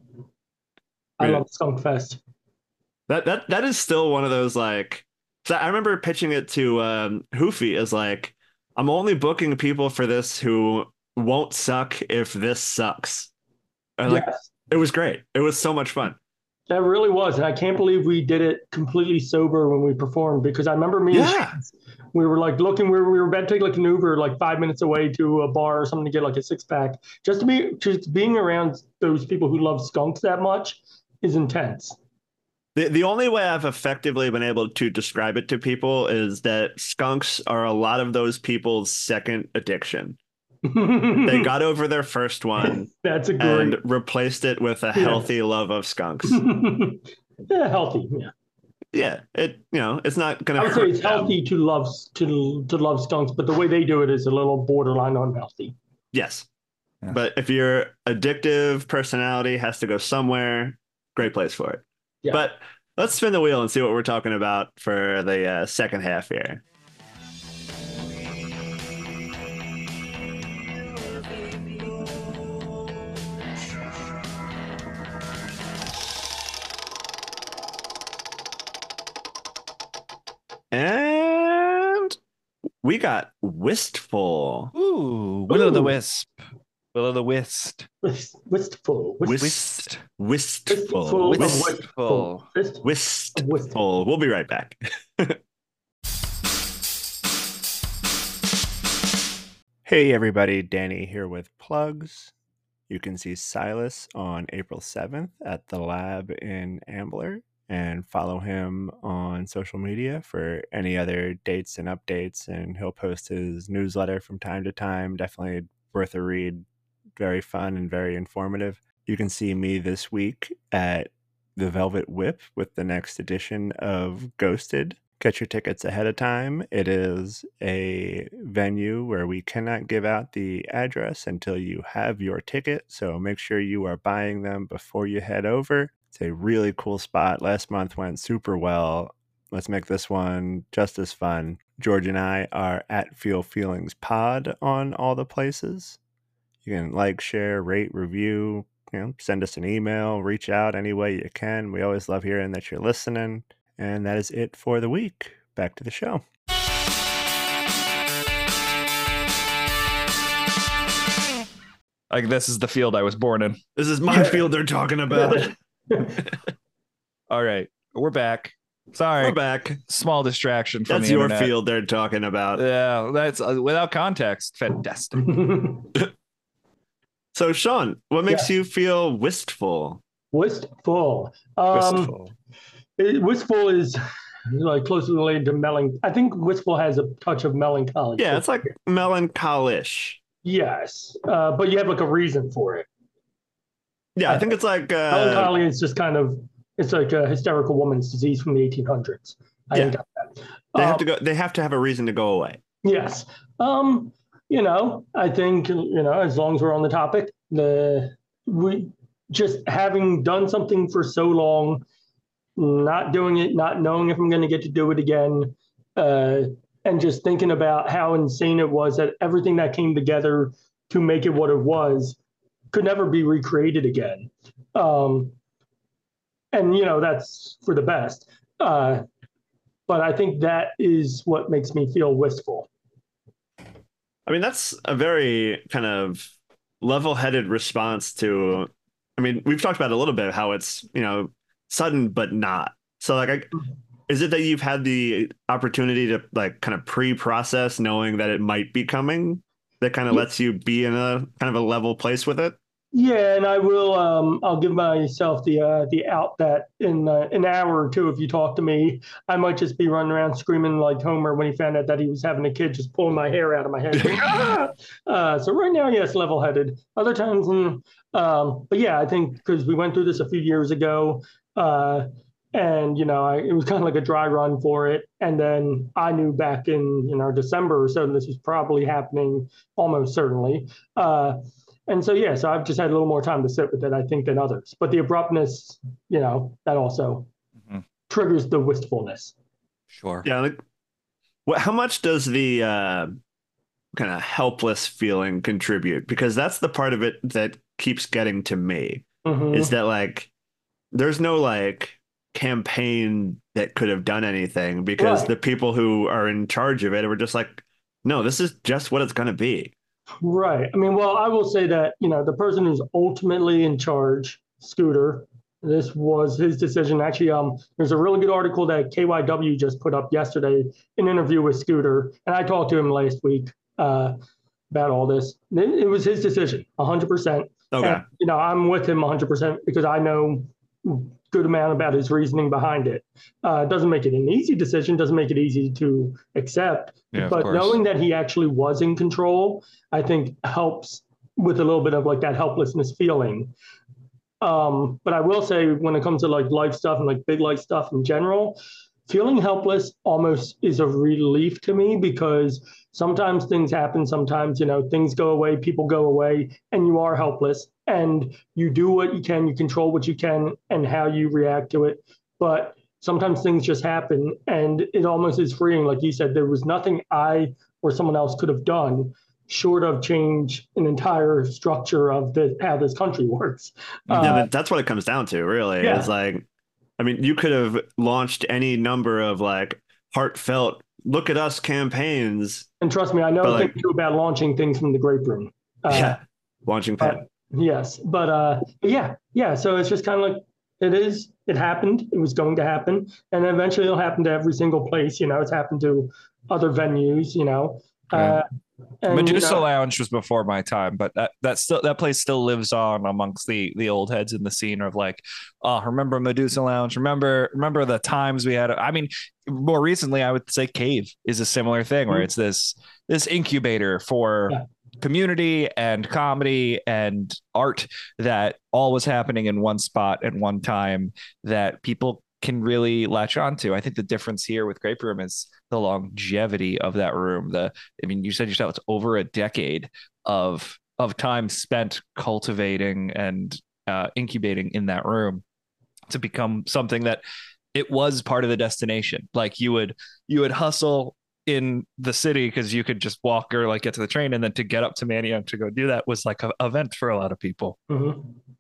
I Yeah. love Skunk Fest. That that that is still one of those like. So I remember pitching it to um, Hoofy as like, I'm only booking people for this who won't suck if this sucks. And like, Yes, it was great. It was so much fun. that really was, and I can't believe we did it completely sober when we performed because I remember me. and Yeah. Chance, we were like looking. We were, we were about to take like an Uber like five minutes away to a bar or something to get like a six pack. Just to be just being around those people who love skunks that much is intense. The the only way I've effectively been able to describe it to people is that skunks are a lot of those people's second addiction. They got over their first one That's a great. and replaced it with a Yeah. healthy love of skunks. Yeah, healthy. Yeah, Yeah, it you know, it's not I gonna would say hurt it's them. healthy to love to to love skunks, but the way they do it is a little borderline unhealthy. Yes. Yeah. But if your addictive personality has to go somewhere, great place for it. Yeah. But let's spin the wheel and see what we're talking about for the uh, second half here. And we got Wistful. Ooh, Will o' the Ooh. Wisp. Will o' the Wisp. Wist- Wistful. Wist- Wist, Wistful. wistful. of Wist, Wistful. Wist- wistful. Wistful. We'll be right back. Hey everybody, Danny here with plugs. You can see Silas on April seventh at the lab in Ambler and follow him on social media for any other dates and updates, and he'll post his newsletter from time to time. Definitely worth a read. Very fun and very informative. You can see me this week at the Velvet Whip with the next edition of Ghosted. Get your tickets ahead of time. It is a venue where we cannot give out the address until you have your ticket, so make sure you are buying them before you head over. It's a really cool spot. Last month went super well. Let's make this one just as fun. George and I are at Feel Feelings Pod on all the places. You can like, share, rate, review, you know, send us an email, reach out any way you can. We always love hearing that you're listening. And that is it for the week. Back to the show. Like this is the field I was born in. This is my field they're talking about. All right, we're back. Sorry, We're back. small distraction from That's the your internet. field they're talking about. Yeah, that's uh, without context. Fantastic. So, Sean, what makes Yeah. you feel wistful? Wistful. Um, Wistful. it- wistful is like closely related to melancholy. I think wistful has a touch of melancholy. Yeah, it's like melancholish. Yes, uh, but you have like a reason for it. Yeah, I think it's like uh, Melancholy is just kind of it's like a hysterical woman's disease from the eighteen hundreds. I Yeah. ain't got that. they have Um, to go. They have to have a reason to go away. Yes. Um, you know, I think, you know, as long as we're on the topic, the we just having done something for so long, not doing it, not knowing if I'm going to get to do it again, uh, and just thinking about how insane it was that everything that came together to make it what it was could never be recreated again. Um, and, you know, that's for the best. Uh, but I think that is what makes me feel wistful. I mean, that's a very kind of level-headed response to, I mean, we've talked about it a little bit, how it's, you know, sudden, but not. So like, I, is it that you've had the opportunity to like kind of pre-process knowing that it might be coming that kind of lets you be in a kind of a level place with it? Yeah, and I will. Um, I'll give myself the uh, the out that in uh, an hour or two, if you talk to me, I might just be running around screaming like Homer when he found out that he was having a kid, just pulling my hair out of my head. ah! uh, so right now, yes, level-headed. Other times, mm, um, but yeah, I think because we went through this a few years ago, uh, and you know, I, it was kind of like a dry run for it. And then I knew back in you know December or so, this was probably happening almost certainly. Uh, And so, yeah, so I've just had a little more time to sit with it, I think, than others. But the abruptness, you know, that also mm-hmm. triggers the wistfulness. Sure. Yeah. Like, what, how much does the uh, kind of helpless feeling contribute? Because that's the part of it that keeps getting to me, mm-hmm. is that, like, there's no, like, campaign that could have done anything because right. the people who are in charge of it were just like, no, this is just what it's going to be. Right. I mean, well, I will say that, you know, the person who's ultimately in charge, Scooter, this was his decision. Actually, um, there's a really good article that K Y W just put up yesterday, an interview with Scooter. And I talked to him last week uh, about all this. It, it was his decision, one hundred percent. Okay. And, you know, I'm with him one hundred percent because I know good amount about his reasoning behind it. Uh, doesn't make it an easy decision, doesn't make it easy to accept, yeah, but knowing that he actually was in control, I think helps with a little bit of like that helplessness feeling. Um, but I will say when it comes to like life stuff and like big life stuff in general, feeling helpless almost is a relief to me because sometimes things happen. Sometimes, you know, things go away, people go away, and you are helpless and you do what you can, you control what you can and how you react to it. But sometimes things just happen and it almost is freeing. Like you said, there was nothing I or someone else could have done short of change an entire structure of the, how this country works. Yeah, uh, that's what it comes down to, really. Yeah. It's like, I mean, you could have launched any number of like heartfelt, look at us campaigns. And trust me, I know a thing like, too about launching things from the grape room. Uh, yeah, launching pen. Yes, but uh, yeah, yeah. So it's just kind of like it is. It happened. It was going to happen, and eventually it'll happen to every single place. You know, it's happened to other venues. You know, yeah. uh, and, Medusa you know, Lounge was before my time, but that that still that place still lives on amongst the the old heads in the scene of like, oh, remember Medusa Lounge? Remember remember the times we had? I mean, more recently, I would say Cave is a similar thing where mm-hmm. it's this this incubator for. Yeah. community and comedy and art that all was happening in one spot at one time that people can really latch onto. I think the difference here with Grape Room is the longevity of that room. The, I mean, you said yourself, it's over a decade of of time spent cultivating and uh, incubating in that room to become something that it was part of the destination. Like you would you would hustle in the city because you could just walk or like get to the train, and then to get up to Manayunk to go do that was like an event for a lot of people. Mm-hmm.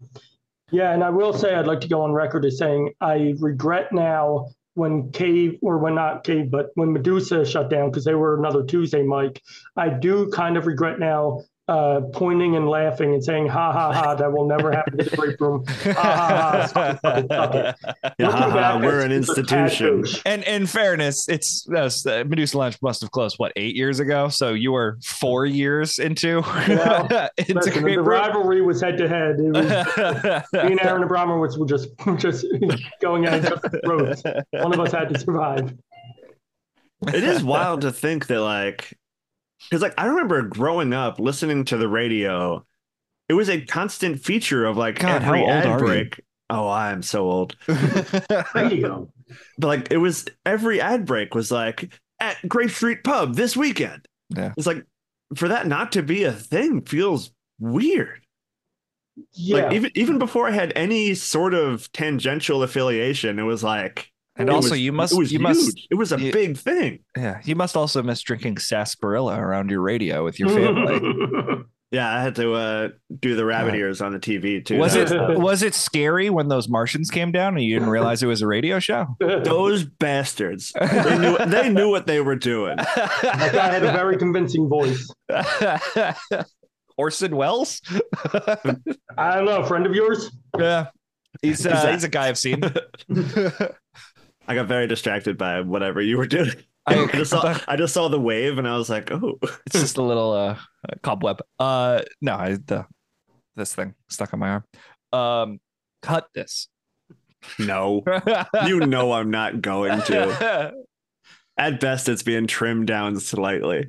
Yeah, and I will say I'd like to go on record as saying I regret now when Cave, or when not Cave, but when Medusa shut down because they were another Tuesday mic. I do kind of regret now uh, pointing and laughing and saying, ha, ha, ha, that will never happen in the Grape Room. Ha, ha, ha, suck it, suck it. Yeah, ha, ha, we're an institution. And in fairness, it's uh, Medusa Lounge must have closed, what, eight years ago? So you were four years into, yeah, into listen, the rivalry was head to head. It was, me and Aaron Abramowitz were just, just going at each other's throats. One of us had to survive. It is wild to think that, like, because like I remember growing up listening to the radio, it was a constant feature of like God, every how old ad are break. You? Oh, I'm so old. Radio. But like it was every ad break was like at Grape Street Pub this weekend. Yeah. It's like for that not to be a thing feels weird. Yeah. Like even even before I had any sort of tangential affiliation, it was like, And it also, was- you must it was you huge. must It was a you- big thing. yeah, you must also miss drinking sarsaparilla around your radio with your family. Yeah, I had to uh, do the rabbit God. ears on the T V too. Was That it was- was it scary when those Martians came down and you didn't realize it was a radio show? those bastards? They knew they knew what they were doing. That guy had a very convincing voice. Orson Welles? I don't know, a friend of yours? Yeah. He's uh, Is that- he's a guy I've seen. I got very distracted by whatever you were doing. I- I just saw I just saw the wave and I was like, oh. It's just a little uh cobweb. Uh no, I the this thing stuck on my arm. Um cut this. No. You know I'm not going to. At best, it's being trimmed down slightly.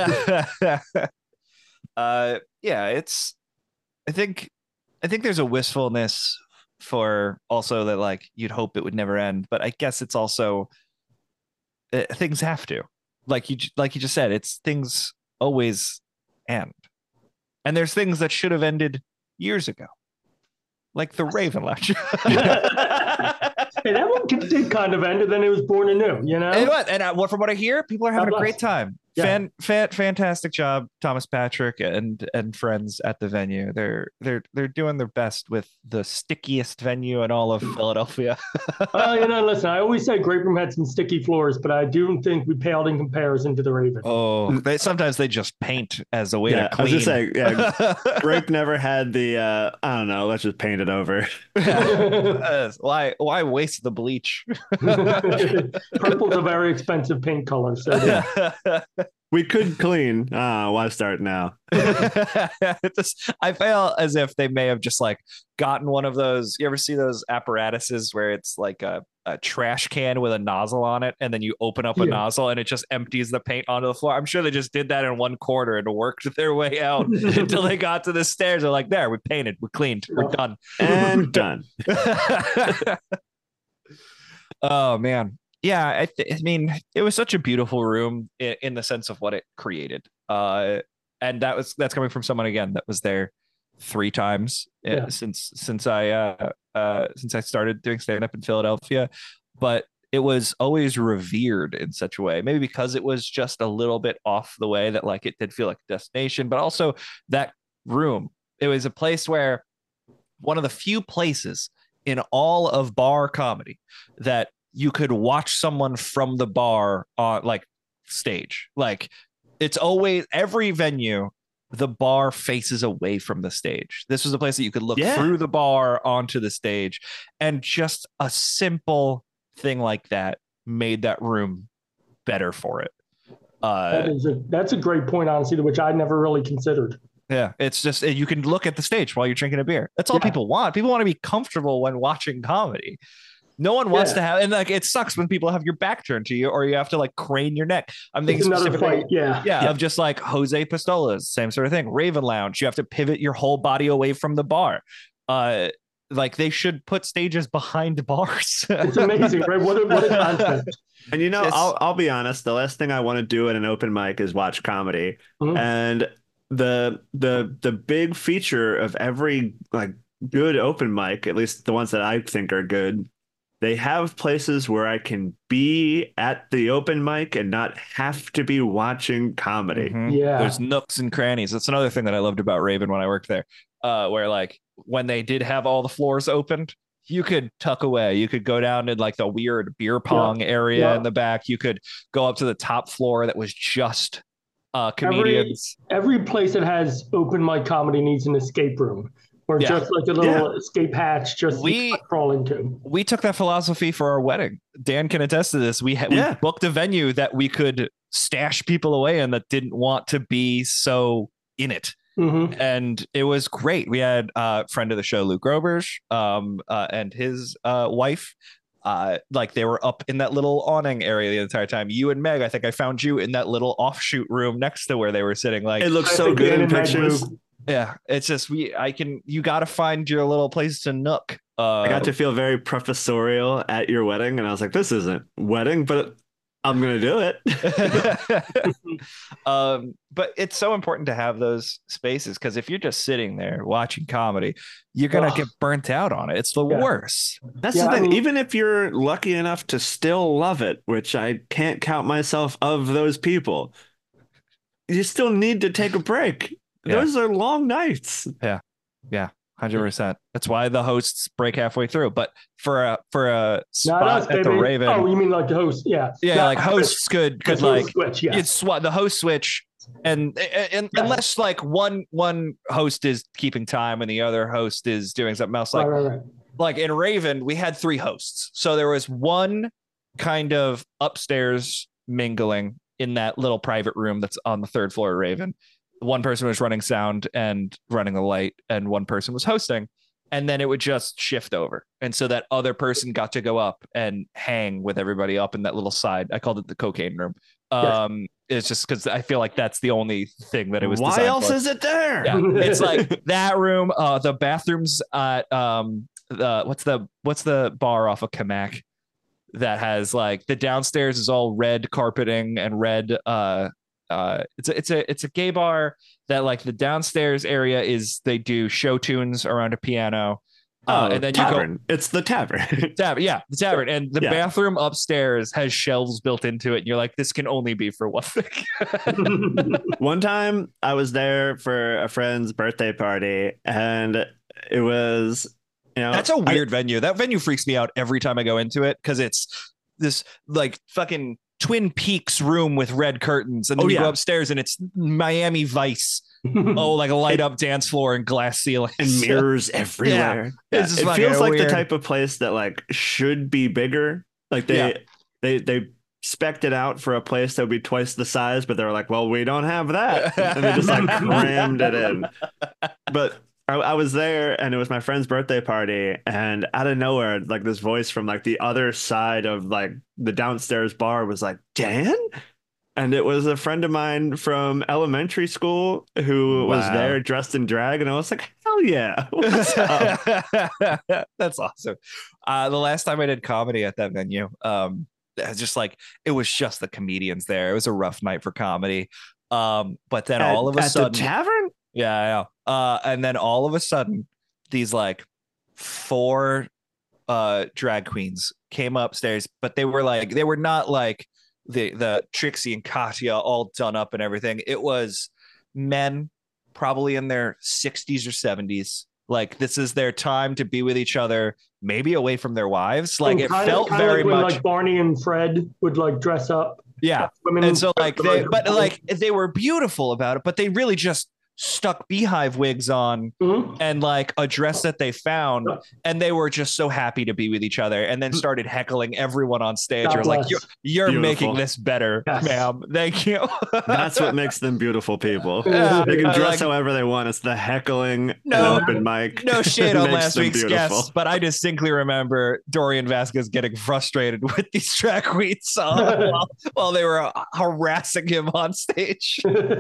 uh yeah, it's I think I think there's a wistfulness for also that like you'd hope it would never end, but I guess it's also uh, things have to. Like you j- like you just said, it's things always end. And there's things that should have ended years ago. Like the Raven Lounge. Hey, that one did kind of end, and then it was born anew, you know? And what? And uh, what from what I hear, people are having God a great bless. time. Yeah. Fan, fan, fantastic job, Thomas Patrick and and friends at the venue. They're they're they're doing their best with the stickiest venue in all of Philadelphia. Well, you know, listen, I always say Grape Room had some sticky floors, but I do think we paled in comparison to the Raven. Oh, they sometimes they just paint as a way Yeah, to I was clean. just saying, yeah, Grape never had the uh I don't know, let's just paint it over. Uh, why why waste the bleach? Purple's a very expensive paint color, so yeah. We could clean. Ah, why start now? It just, I feel as if they may have just like gotten one of those. You ever see those apparatuses where it's like a, a trash can with a nozzle on it, and then you open up a Yeah. nozzle and it just empties the paint onto the floor? I'm sure they just did that in one quarter and worked their way out until they got to the stairs. They're like, there, we painted, we cleaned, we're Yeah. done. And done. Oh man, yeah. I, th- I mean, it was such a beautiful room in, in the sense of what it created. Uh, and that was that's coming from someone again that was there three times uh, Yeah. since since I uh, uh, since I started doing stand up in Philadelphia. But it was always revered in such a way, maybe because it was just a little bit off the way that like it did feel like a destination, but also that room. It was a place where one of the few places in all of bar comedy that you could watch someone from the bar on like stage. Like it's always every venue, the bar faces away from the stage. This was a place that you could look Yeah. through the bar onto the stage, and just a simple thing like that made that room better for it. Uh, that is a, that's a great point, honestly, which I never really considered. Yeah, it's just you can look at the stage while you're drinking a beer. That's all Yeah. people want. People want to be comfortable when watching comedy. No one wants Yeah. to have, and like it sucks when people have your back turned to you, or you have to like crane your neck. I'm It's thinking another specifically, fight, yeah. yeah, Yeah. of just like Jose Pistolas, same sort of thing. Raven Lounge, you have to pivot your whole body away from the bar. Uh, like they should put stages behind bars. It's amazing, right? What a, what a concept. And you know, It's- I'll I'll be honest, the last thing I want to do at an open mic is watch comedy. Mhm. And the the the big feature of every like good open mic, at least the ones that I think are good, they have places where I can be at the open mic and not have to be watching comedy. Mhm. Yeah. There's nooks and crannies. That's another thing that I loved about Raven when I worked there. Uh, where like when they did have all the floors opened, you could tuck away. You could go down in like the weird beer pong area Yeah. in the back. You could go up to the top floor that was just uh comedians. Every place that has open mic comedy needs an escape room, or Yeah. just like a little escape hatch just We- to crawl into. We took that philosophy for our wedding. Dan can attest to this. We had Yeah. we booked a venue that we could stash people away in that didn't want to be so in it. hmm And it was great. We had a uh, friend of the show, Luke Roberge, um, uh, and his uh, wife. Uh, like they were up in that little awning area the entire time. You and Meg, I think I found you in that little offshoot room next to where they were sitting. Like, It looks I so think good Dan in and Meg pictures. moved. yeah, it's just we. I can. You got to find your little place to nook. Uh, I got to feel very professorial at your wedding, and I was like, this isn't wedding, but I'm gonna do it. um, but it's so important to have those spaces because if you're just sitting there watching comedy, you're gonna Ugh. get burnt out on it. It's the Yeah. worst. That's Yeah, the I thing. mean- Even if you're lucky enough to still love it, which I can't count myself of those people, you still need to take a break. Yeah. Those are long nights. one hundred percent. That's why the hosts break halfway through. But for a for a Not spot us, at the baby. Raven, Oh, you mean like the host? Yeah. yeah, Not- like hosts could could That's like host switch. Yeah. it's what the host switch. And, and Yeah. unless like one one host is keeping time and the other host is doing something else, like right, right, right. like in Raven, we had three hosts. So there was one kind of upstairs mingling in that little private room that's on the third floor of Raven. One person was running sound and running the light, and one person was hosting. And then it would just shift over. And so that other person got to go up and hang with everybody up in that little side. I called it the cocaine room. Um, it's just because I feel like that's the only thing that it was. Why designed else for. is it there? Yeah, it's like that room, uh, the bathrooms at um, the what's the what's the bar off of Kamak that has like the downstairs is all red carpeting and red. Uh, uh, it's a it's a it's a gay bar that like the downstairs area is they do show tunes around a piano. Uh, Oh, and then tavern. you It's the tavern. go tavern, yeah, the tavern, and the Yeah. bathroom upstairs has shelves built into it. And you're like, this can only be for one thing. One time I was there for a friend's birthday party, and it was, you know, That's a I- weird venue. That venue freaks me out every time I go into it because it's this like fucking Twin Peaks room with red curtains, and then Oh, you go yeah. upstairs and it's Miami Vice. Oh, like a light up dance floor and glass ceilings and mirrors everywhere. It's Yeah, just it fucking feels like weird. the type of place that like should be bigger. Like they Yeah. they they spec'd it out for a place that would be twice the size, but they were like, well, we don't have that. And they just like crammed it in. But I, I was there and it was my friend's birthday party, and out of nowhere, like this voice from like the other side of like the downstairs bar was like, Dan? And it was a friend of mine from elementary school who was Wow. there dressed in drag, and I was like, hell yeah. What's up? That's awesome. Uh, the last time I did comedy at that venue, um, it was just like it was just the comedians there. It was a rough night for comedy. Um, but then At- all of a at sudden, the tavern? yeah, I know. Uh, and then all of a sudden, these like four uh drag queens came upstairs, but they were like they were not like the the Trixie and Katya all done up and everything. It was men probably in their sixties or seventies. Like this is their time to be with each other, maybe away from their wives. Like it Kinda- felt kinda very like when, much like Barney and Fred would like dress up. yeah. Women And so like they but like they were beautiful about it, but they really just stuck beehive wigs on Mhm. and like a dress that they found, and they were just so happy to be with each other, and then started heckling everyone on stage. God You're like, bless. you're, you're Beautiful. making this better, Yes. ma'am. Thank you. That's what makes them beautiful people. Yeah. They can I dress like- however they want. It's the heckling No- and open mic. No shade on makes last them week's beautiful. guests, but I distinctly remember Dorian Vasquez getting frustrated with these drag queens uh, while, while they were harassing him on stage.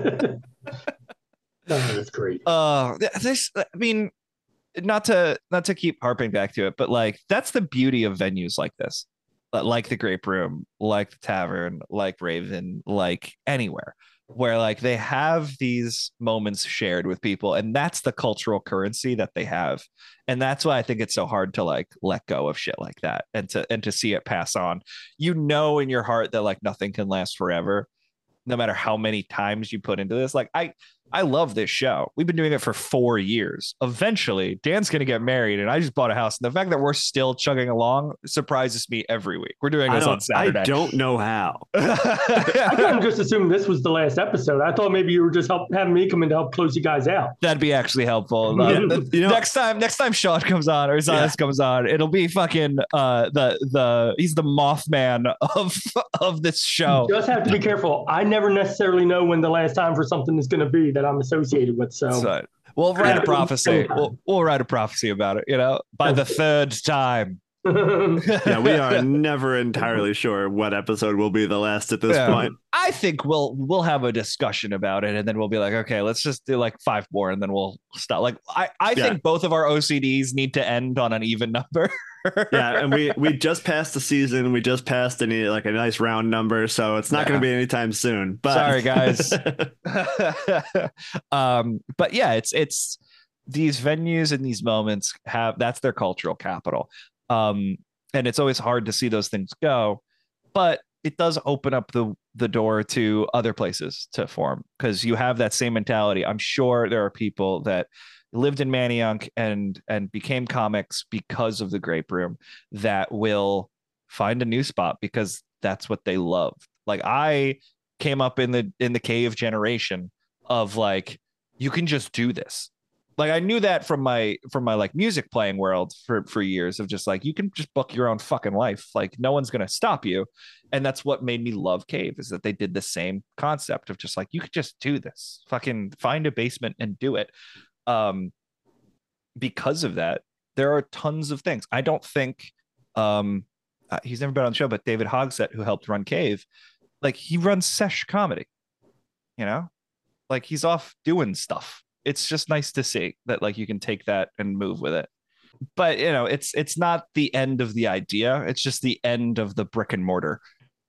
Oh, that's great. Uh, this, I mean, not to not to keep harping back to it, but like that's the beauty of venues like this, uh, like the Grape Room, like the Tavern, like Raven, like anywhere, where like they have these moments shared with people, and that's the cultural currency that they have, and that's why I think it's so hard to like let go of shit like that, and to and to see it pass on. You know, in your heart that like nothing can last forever, no matter how many times you put into this. Like I. I love this show. We've been doing it for four years. Eventually, Dan's going to get married, and I just bought a house. And the fact that we're still chugging along surprises me every week. We're doing I this on don't, Saturday. I don't know how. I kind of just assumed this was the last episode. I thought maybe you were just help, having me come in to help close you guys out. That'd be actually helpful. Uh, Yeah. You know, next time, next time Sean comes on or Silas Yeah. comes on, it'll be fucking uh, the the he's the Mothman of of this show. You just have to be careful. I never necessarily know when the last time for something is going to be that I'm associated with. So, So we'll write Yeah. a prophecy. We'll, we'll write a prophecy about it. You know, by the third time. Yeah, we are never entirely sure what episode will be the last at this Yeah. point. I think we'll we'll have a discussion about it, and then we'll be like, okay, let's just do like five more, and then we'll stop. Like, I I Yeah. think both of our O C Ds need to end on an even number. Yeah, and we we just passed the season. We just passed any like a nice round number, so it's not Yeah. going to be anytime soon. But Sorry, guys. um, but yeah, it's it's these venues and these moments have that's their cultural capital. Um, and it's always hard to see those things go, but it does open up the the door to other places to form because you have that same mentality. I'm sure there are people that lived in Manayunk and and became comics because of the Grape Room that will find a new spot because that's what they love. Like I came up in the in the cave generation of like you can just do this. Like I knew that from my from my like music playing world for for years of just like you can just book your own fucking life. Like no one's gonna stop you. And that's what made me love Cave is that they did the same concept of just like you could just do this. Fucking find a basement and do it. Um because of that, there are tons of things. I don't think um uh, he's never been on the show, but David Hogsett, who helped run Cave, like he runs sesh comedy, you know, like he's off doing stuff. It's just nice to see that like you can take that and move with it. But you know, it's it's not the end of the idea. It's just the end of the brick and mortar.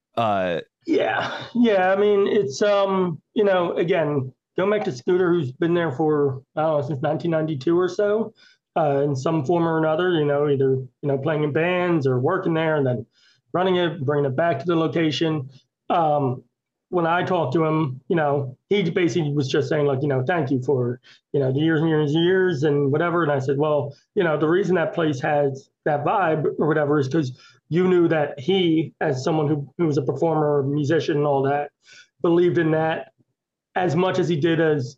Uh, Yeah, yeah. I mean, it's um, you know, again, going back to Scooter, who's been there for I don't know since nineteen ninety-two or so, uh, in some form or another. You know, either you know playing in bands or working there, and then running it, bringing it back to the location. Um, when I talked to him, you know, he basically was just saying like, you know, thank you for, you know, the years and years and years and whatever. And I said, well, you know, the reason that place has that vibe or whatever is because you knew that he, as someone who, who was a performer, musician, and all that, believed in that as much as he did as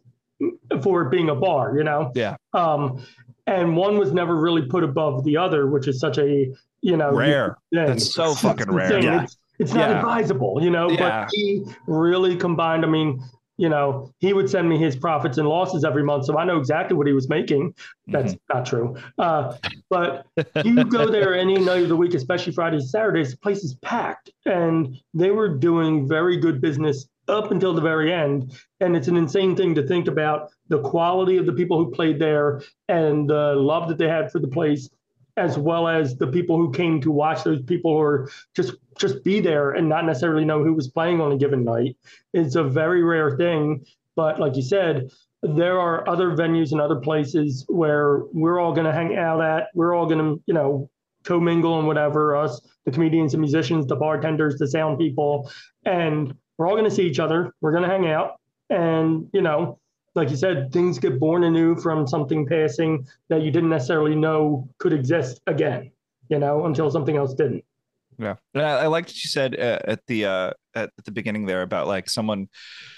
for it being a bar, you know? Yeah. Um, and one was never really put above the other, which is such a, you know, rare. thing. That's so It's fucking rare. insane. Yeah. It's, it's not Yeah. advisable, you know, Yeah. but he really combined. I mean, you know, he would send me his profits and losses every month. So I know exactly what he was making. That's Mm-hmm. not true. Uh, but you go there any night of the week, especially Fridays, Saturdays, the place is packed. And they were doing very good business up until the very end. And it's an insane thing to think about the quality of the people who played there and the love that they had for the place, as well as the people who came to watch those people who are just just be there and not necessarily know who was playing on a given night. It's a very rare thing. But like you said, there are other venues and other places where we're all going to hang out at. We're all going to, you know, commingle and whatever, us, the comedians and musicians, the bartenders, the sound people, and we're all going to see each other. We're going to hang out. And, you know, like you said, things get born anew from something passing that you didn't necessarily know could exist again, you know, until something else didn't. Yeah, and I, I liked what you said uh, at the uh, at the beginning there about like someone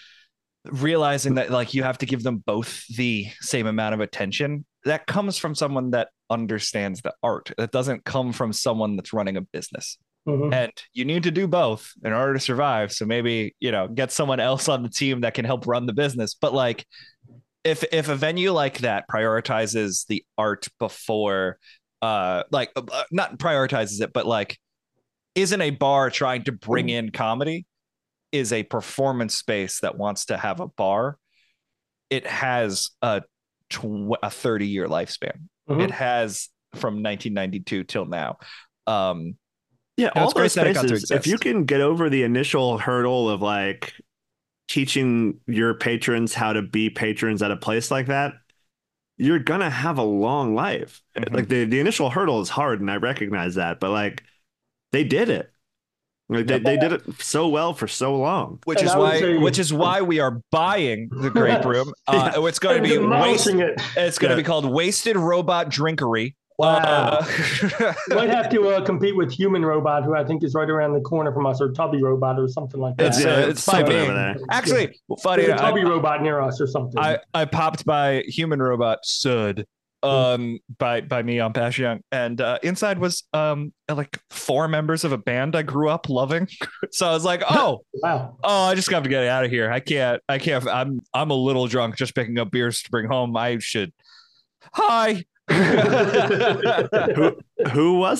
realizing that like you have to give them both the same amount of attention. That comes from someone that understands the art. That doesn't come from someone that's running a business. Mhm. And you need to do both in order to survive. So maybe, you know, get someone else on the team that can help run the business. But like, if if a venue like that prioritizes the art before, uh, like uh, not prioritizes it, but like isn't a bar trying to bring in comedy, is a performance space that wants to have a bar, it has a tw- a thirty year lifespan. Mhm. It has from nineteen ninety-two till now. Um, Yeah, And all it's great those that it got to spaces, if you exist. can get over the initial hurdle of like teaching your patrons how to be patrons at a place like that, you're gonna have a long life. Mhm. Like the, the initial hurdle is hard, and I recognize that, but like they did it. Like they, they did it so well for so long. which And is I would why say- which is why we are buying the Grape Room. Uh, It's going to And be waste, demolishing it. it's going to Yeah. be called Wasted Robot Drinkery. Wow. Uh, Might have to uh, compete with Human Robot, who I think is right around the corner from us, or Tubby Robot, or something like that. It's, Yeah, uh, it's it's by something me. over there. Actually, funny. There's a I, Tubby Robot near us, or something. I, I popped by Human Robot Sud um by by me on Passyunk, and uh inside was um like four members of a band I grew up loving. So I was like, oh wow. oh I just got to get out of here. I can't I can't I'm I'm a little drunk just picking up beers to bring home. I should hi. Who who was it?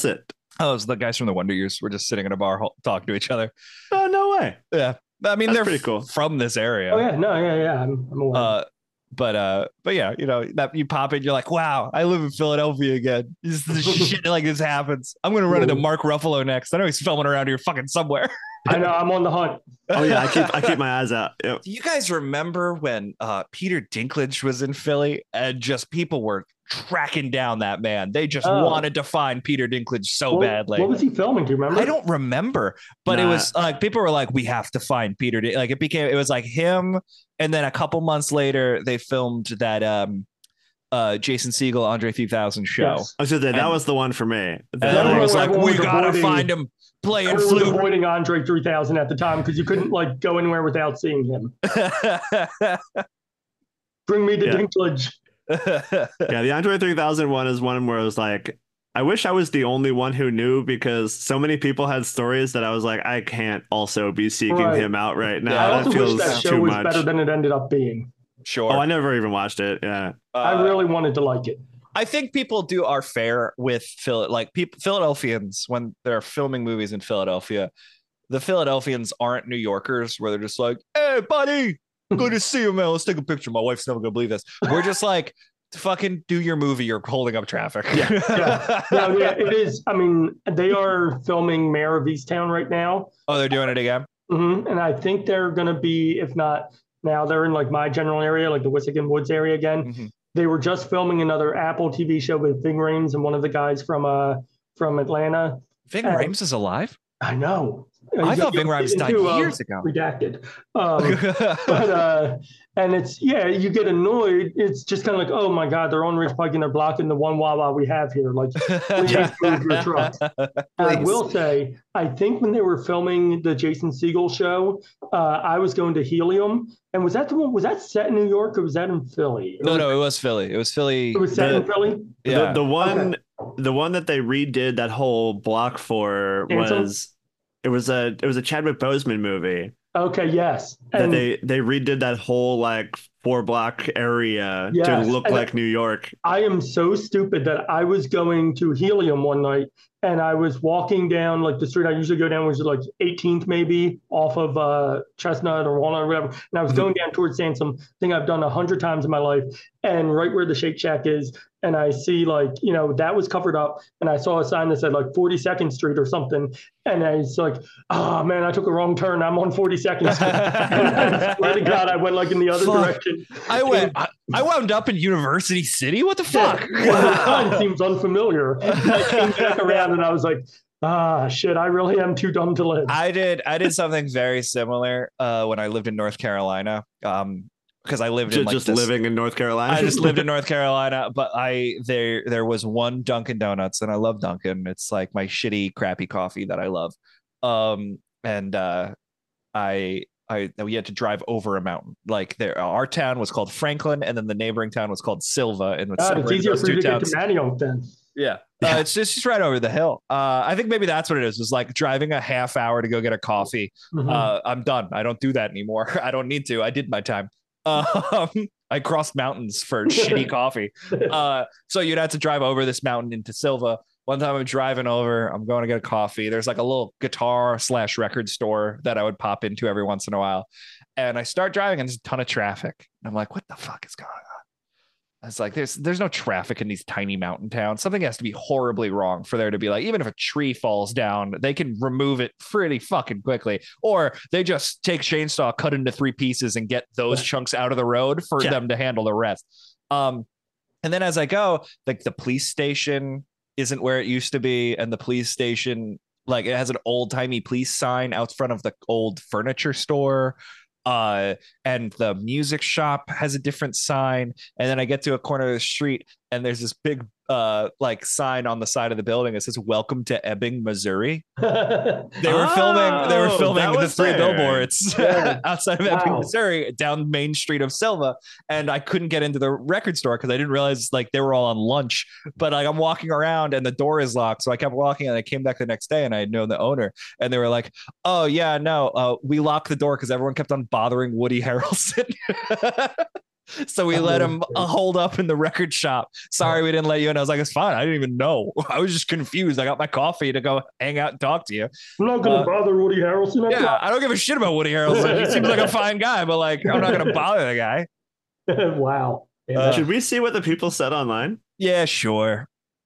Oh, it's the guys from the Wonder Years. We're just sitting in a bar hall- talking to each other. Oh, no way. Yeah. I mean, That's they're pretty cool. from this area. Oh yeah, no, yeah, yeah. I'm, I'm aware. Uh, but uh, but yeah, you know that you pop in, you're like, wow, I live in Philadelphia again. This, this shit like this happens. I'm gonna run into Mark Ruffalo next. I know he's filming around here fucking somewhere. I know, I'm on the hunt. Oh yeah, I keep I keep my eyes out. Yep. Do you guys remember when uh, Peter Dinklage was in Philly and just people were tracking down that man? They just Oh. wanted to find Peter Dinklage so What- badly. What was he filming? Do you remember? I don't remember, but it Nah. was like people were like, "We have to find Peter." Din-" Like it became, it was like him, and then a couple months later, they filmed that um, uh, Jason Segel, Andre three thousand show, Yes. I was gonna say, that And- was the one for me. and That everyone was Everyone like, was "We gotta avoiding- find him playing Everyone was flute." avoiding Andre three thousand at the time because you couldn't like go anywhere without seeing him. Bring me to Yeah. Dinklage. Yeah, the Andre three thousand one is one where I was like, I wish I was the only one who knew, because so many people had stories that I was like, I can't also be seeking Right. him out right now. Yeah, I that also wish feels that show too was much. better than it ended up being. Sure. Oh, I never even watched it. Yeah. I Uh, really wanted to like it. I think people do are fair with Phil, like people Philadelphians when they're filming movies in Philadelphia. The Philadelphians aren't New Yorkers where they're just like, "Hey, buddy, good to see you, man. Let's take a picture." My wife's never gonna believe this. We're just like, fucking do your movie. You're holding up traffic. Yeah. Yeah. No, yeah, it is. I mean, they are filming Mayor of Easttown right now. Oh, they're doing it again. hmm And I think they're going to be, if not now, they're in like my general area, like the Wissahickon Woods area again. Mhm. They were just filming another Apple T V show with Ving Rhames and one of the guys from uh from Atlanta. Ving Uh, Rhames is alive. I know. I He's thought gonna Ving get Rhames died into, um, years ago. Redacted. Um, but uh, and it's yeah, you get annoyed. It's just kind of like, oh my god, they're on Rich Pike and they're blocking the one Wawa we have here. Like, please move your truck. I Please. will say, I think when they were filming the Jason Segel show, uh, I was going to Helium, and was that the one? Was that set in New York or was that in Philly? No, no, it was Philly. It was Philly. It was set The- in Philly. Yeah. The, the one the one that they redid that whole block for Anthem? was it was a it was a Chadwick Boseman movie Okay, yes. that And they they redid that whole like four block area to Yes, look and- like New York. I am so stupid that I was going to Helium one night and I was walking down like the street I usually go down, which is like eighteenth maybe off of uh, Chestnut or Walnut or whatever. And I was Mhm. going down towards Sansom, thing I've done a hundred times in my life. And right where the Shake Shack is, and I see like, you know, that was covered up. And I saw a sign that said like forty-second Street or something. And I was like, oh man, I took a wrong turn. I'm on forty-second Street. And I swear to God, I went like in the other Fuck. direction. I went. I, I wound up in University City. What the Yeah, fuck? and the sign seems unfamiliar. And I came back around and I was like, ah, shit, I really am too dumb to live. I did. I did something very similar uh, when I lived in North Carolina. Um, because I lived in Just, like just this- living in North Carolina. I just lived in North Carolina, but I there there was one Dunkin' Donuts, and I love Dunkin'. It's like my shitty, crappy coffee that I love. Um, and uh, I I we had to drive over a mountain. Like there, our town was called Franklin, and then the neighboring town was called Silva, and God, it's easier for you to get to Manioc then. yeah. Uh, it's just, just right over the hill. Uh, I think maybe that's what it is. It's like driving a half hour to go get a coffee. Mhm. Uh, I'm done. I don't do that anymore. I don't need to. I did my time. Um, I crossed mountains for shitty coffee. Uh, so you'd have to drive over this mountain into Silva. One time I'm driving over, I'm going to get a coffee. There's like a little guitar slash record store that I would pop into every once in a while. And I start driving and there's a ton of traffic. And I'm like, what the fuck is going on? It's like there's there's no traffic in these tiny mountain towns. Something has to be horribly wrong for there to be like, even if a tree falls down, they can remove it pretty fucking quickly. Or they just take chainsaw, cut into three pieces, and get those chunks out of the road for Yeah. them to handle the rest. Um, and then as I go, like the police station isn't where it used to be, and the police station, like it has an old timey police sign out front of the old furniture store. Uh, and the music shop has a different sign. And then I get to a corner of the street, and there's this big uh like sign on the side of the building that says "Welcome to Ebbing, Missouri." They were filming. They were Oh, filming that the was three there. billboards Yeah. outside of Ebbing, Wow. Missouri, down Main Street of Silva, and I couldn't get into the record store because I didn't realize like they were all on lunch. But like I'm walking around and the door is locked, so I kept walking, and I came back the next day and I had known the owner, and they were like, "Oh yeah, no, uh, we locked the door because everyone kept on bothering Woody Harrelson." So we let him uh, hold up in the record shop. Sorry, we didn't let you in. I was like, it's fine. I didn't even know. I was just confused. I got my coffee to go hang out and talk to you. I'm not going to Uh, bother Woody Harrelson. That's Yeah, I don't give a shit about Woody Harrelson. He seems like a fine guy, but like, I'm not going to bother the guy. not- wow. Yeah, Uh, that's- Should we see what the people said online? Yeah, sure.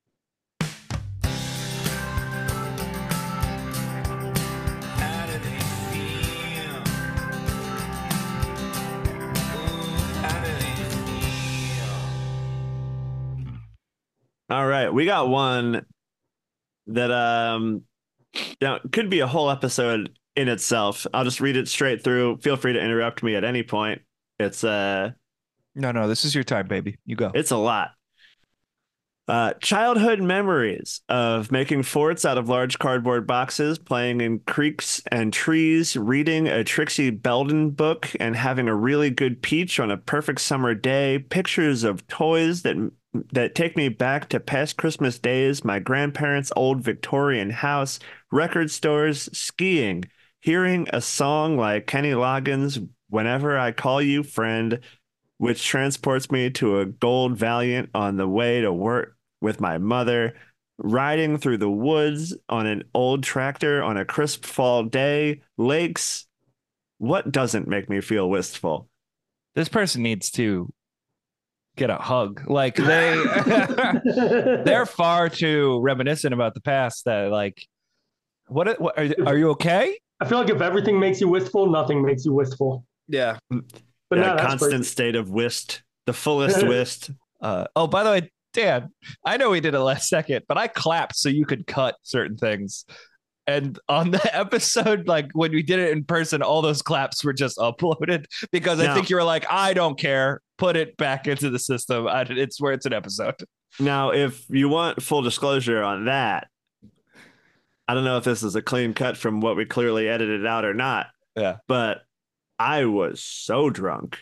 How do they feel? Ooh, how do they feel? All right, we got one that um you know, could be a whole episode in itself. I'll just read it straight through. Feel free to interrupt me at any point. It's uh No, no, this is your time, baby. You go. it's a lot. Uh, childhood memories of making forts out of large cardboard boxes, playing in creeks and trees, reading a Trixie Belden book, and having a really good peach on a perfect summer day. Pictures of toys that that take me back to past Christmas days, my grandparents' old Victorian house, record stores, skiing, hearing a song like Kenny Loggins' "Whenever I Call You Friend," which transports me to a gold Valiant on the way to work with my mother, riding through the woods on an old tractor on a crisp fall day, lakes. What doesn't make me feel wistful? This person needs to get a hug. Like they they're far too reminiscent about the past that like what, what are, are you okay? I feel like if everything makes you wistful, nothing makes you wistful. Yeah. But Yeah, no, that's constant crazy. state of whist, the fullest whist. Uh, oh, by the way, Dan, I know we did it last second, but I clapped so you could cut certain things. And on the episode, like when we did it in person, all those claps were just uploaded because I No. think you were like, I don't care. Put it back into the system. I, it's where it's an episode. Now, if you want full disclosure on that, I don't know if this is a clean cut from what we clearly edited out or not, Yeah. but I was so drunk.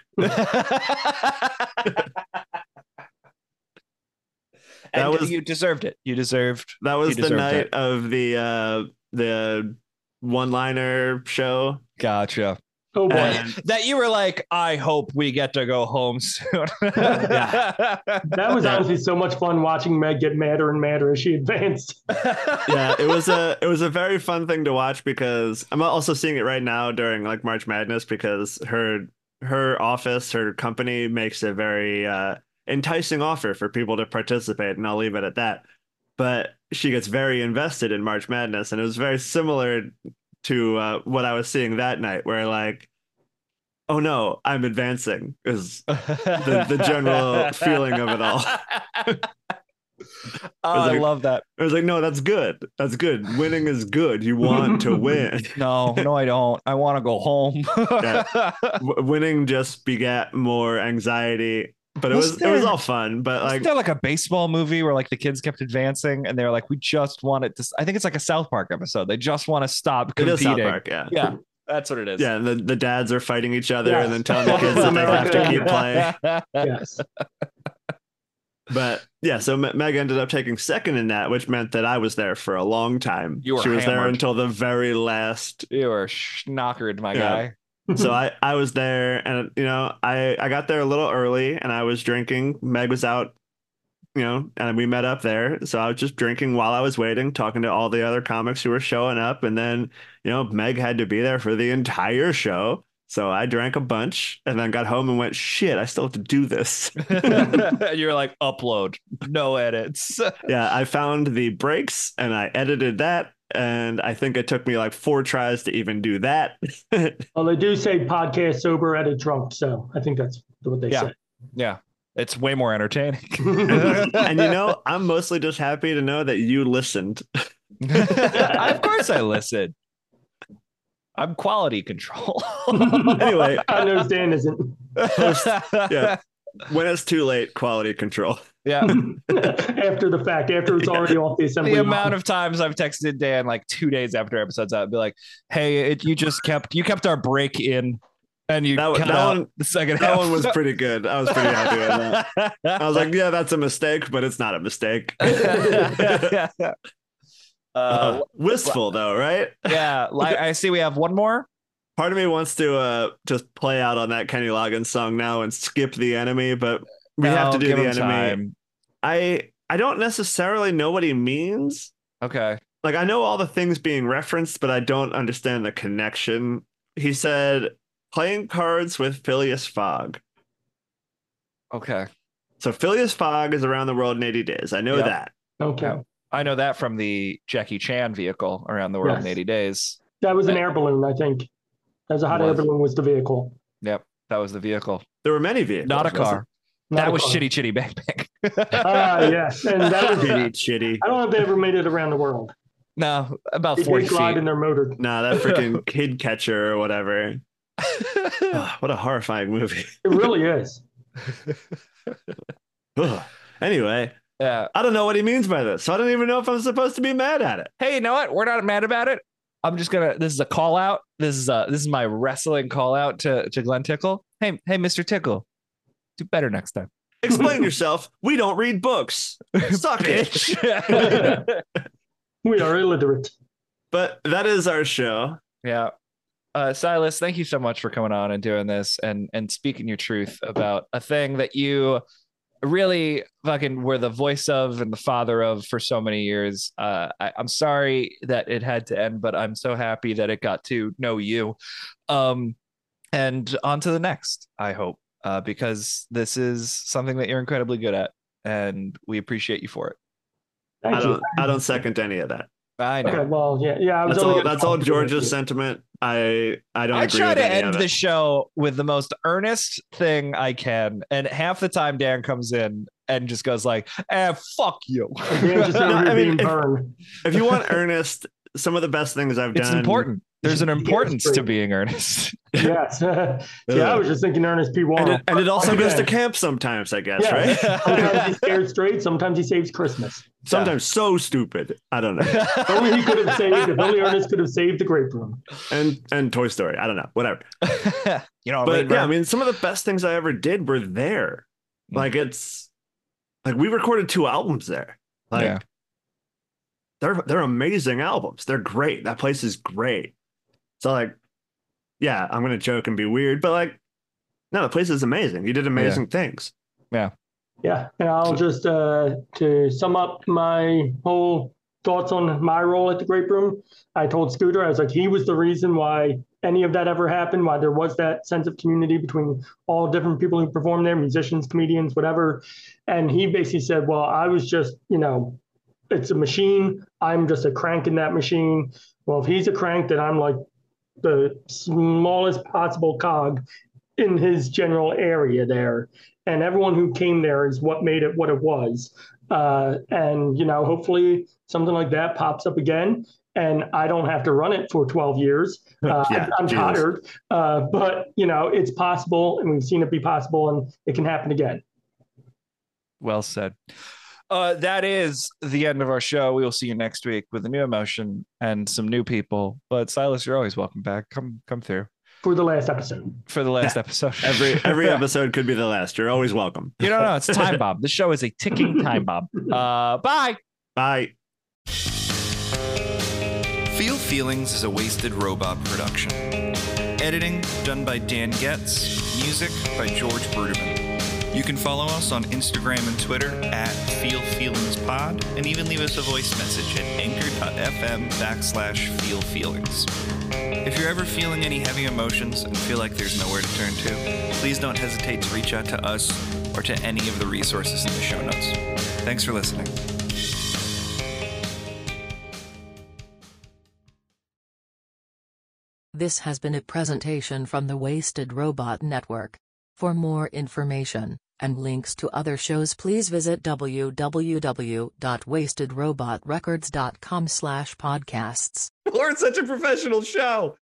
And That was- you deserved it. You deserved. That was You the deserved night it. of the uh the one-liner show. Gotcha. Oh boy. And That you were like, I hope we get to go home soon. Yeah. That was Yeah. honestly so much fun watching Meg get madder and madder as she advanced. yeah, it was a it was a very fun thing to watch because I'm also seeing it right now during like March Madness because her her office, her company makes a very uh enticing offer for people to participate, and I'll leave it at that. But she gets very invested in March Madness, and it was very similar to uh, what I was seeing that night, where like, oh no, I'm advancing is the, the general feeling of it all. Oh, I like- love that. I was like, no, that's good. That's good. Winning is good. You want to win. No, no, I don't. I want to go home. W- winning just begat more anxiety, but it Was was it was there- all fun. But Wasn't like, there like a baseball movie where like the kids kept advancing and they were like, we just want it to. I think it's like a South Park episode. They just want to stop it is competing. South Park, yeah. Yeah, that's what it is. Yeah, and the, the dads are fighting each other Yes. and then telling the kids that they have to keep playing. Yes. But yeah, so Me- Meg ended up taking second in that, which meant that I was there for a long time. You were she was there hammered. until the very last. You were schnockered, my Yeah. guy. So I, I was there, and you know, I, I got there a little early, and I was drinking. Meg was out, you know, and we met up there. So I was just drinking while I was waiting, talking to all the other comics who were showing up, and then you know, Meg had to be there for the entire show. So I drank a bunch, and then got home and went, shit, I still have to do this. You were like, upload, no edits. Yeah, I found the breaks and I edited that. And I think it took me like four tries to even do that. Well, they do say podcast sober, edit drunk, so I think that's what they Yeah. say. Yeah, it's way more entertaining. And you know, I'm mostly just happy to know that you listened. Of course I listen. I'm quality control. Anyway, I know Dan isn't. yeah. When it's too late, quality control. Yeah. After the fact, after it's already off the assembly The line. amount of times I've texted Dan like two days after episodes out, be like, "Hey, it, you just kept you kept our break in, and you That one- cut that out one- the second That half." one was pretty good. I was pretty happy with that. I was like, yeah, that's a mistake, but it's not a mistake. uh, Uh, wistful though, right? yeah, like I see we have one more. Part of me wants to uh just play out on that Kenny Loggins song now and skip the enemy, but we No, have to do give the him enemy. time. I I don't necessarily know what he means. Okay. Like, I know all the things being referenced, but I don't understand the connection. He said playing cards with Phileas Fogg. Okay. So Phileas Fogg is around the world in eighty days. I know Yep. that. Okay. Yeah. I know that from the Jackie Chan vehicle Around the World Yes. in eighty days. That was an I- air balloon, I think. That was a hot air Was. balloon was the vehicle. Yep. That was the vehicle. There were many vehicles. Not a wasn't car. Not that a was car. Shitty Chitty Bang Bang. Ah, yes. And that was, Chitty chitty. I don't know if they ever made it around the world. No, about They forty did glide feet. in their motor. Nah, that freaking kid catcher or whatever. Oh, what a horrifying movie. It really is. Ugh. Anyway, Yeah. I don't know what he means by this, so I don't even know if I'm supposed to be mad at it. Hey, you know what? We're not mad about it. I'm just gonna. This is a call out. This is uh this is my wrestling call out to to Glenn Tickle. Hey, hey, Mister Tickle, do better next time. Explain yourself. We don't read books. Suck it. Bitch. We are illiterate. But that is our show. Yeah. Uh, Silas, thank you so much for coming on and doing this and and speaking your truth about a thing that you really fucking were the voice of and the father of for so many years. Uh, I, I'm sorry that it had to end, but I'm so happy that it got to know you. Um, and on to the next, I hope, uh, because this is something that you're incredibly good at, and we appreciate you for it. Thank I you. don't I don't second any of that. I know. Okay, well, yeah, yeah. I was That's only all gonna that's all talk to George's you. sentiment. I I don't I agree try with to any end of the it. show with the most earnest thing I can, and half the time Dan comes in and just goes like, "Eh, fuck you." Dan just over No, here I mean, being if- burned. If you want earnest, some of the best things I've It's done. important. There's an Yeah, it's importance to great. being earnest. Yes. Yeah, I was just thinking Ernest P. And Warren. it, and it also goes to Okay. camp sometimes, I guess, Yeah. right? Sometimes he's scared straight. Sometimes he saves Christmas. Sometimes so stupid. I don't know. If only he could have saved. If only Ernest could have saved the grape room. And and Toy Story. I don't know. Whatever. you know, But Lane yeah, I Burn- mean, some of the best things I ever did were there. Mm. Like it's like we recorded two albums there. Like Yeah. they're they're amazing albums. They're great. That place is great. So like, yeah, I'm gonna joke and be weird, but like, no, the place is amazing. You did amazing things. Yeah, and I'll just uh, to sum up my whole thoughts on my role at the Grape Room. I told Scooter, I was like, he was the reason why any of that ever happened, why there was that sense of community between all different people who performed there, musicians, comedians, whatever. And he basically said, well, I was just, you know, it's a machine. I'm just a crank in that machine. Well, if he's a crank, then I'm like the smallest possible cog in his general area there. And everyone who came there is what made it what it was. Uh, and, you know, hopefully something like that pops up again. And I don't have to run it for twelve years. Uh, Yeah, I'm Jesus. tired. Uh, but, you know, it's possible. And we've seen it be possible. And it can happen again. Well said. Uh, that is the end of our show. We will see you next week with a new emotion and some new people. But Silas, you're always welcome back. Come, come through For the last episode. for the last Yeah. episode. Every every episode could be the last. You're always welcome. You don't know. It's time bomb. The show is a ticking time bomb. Uh, bye. Bye. Feel Feelings is a Wasted Robot production. Editing done by Dan Getz. Music by George Bruderman. You can follow us on Instagram and Twitter at Feel Feelings Pod, and even leave us a voice message at anchor.fm backslash Feel Feelings. If you're ever feeling any heavy emotions and feel like there's nowhere to turn to, please don't hesitate to reach out to us or to any of the resources in the show notes. Thanks for listening. This has been a presentation from the Wasted Robot Network. For more information and links to other shows, please visit w w w dot wasted robot records dot com slash podcasts. We're such a professional show.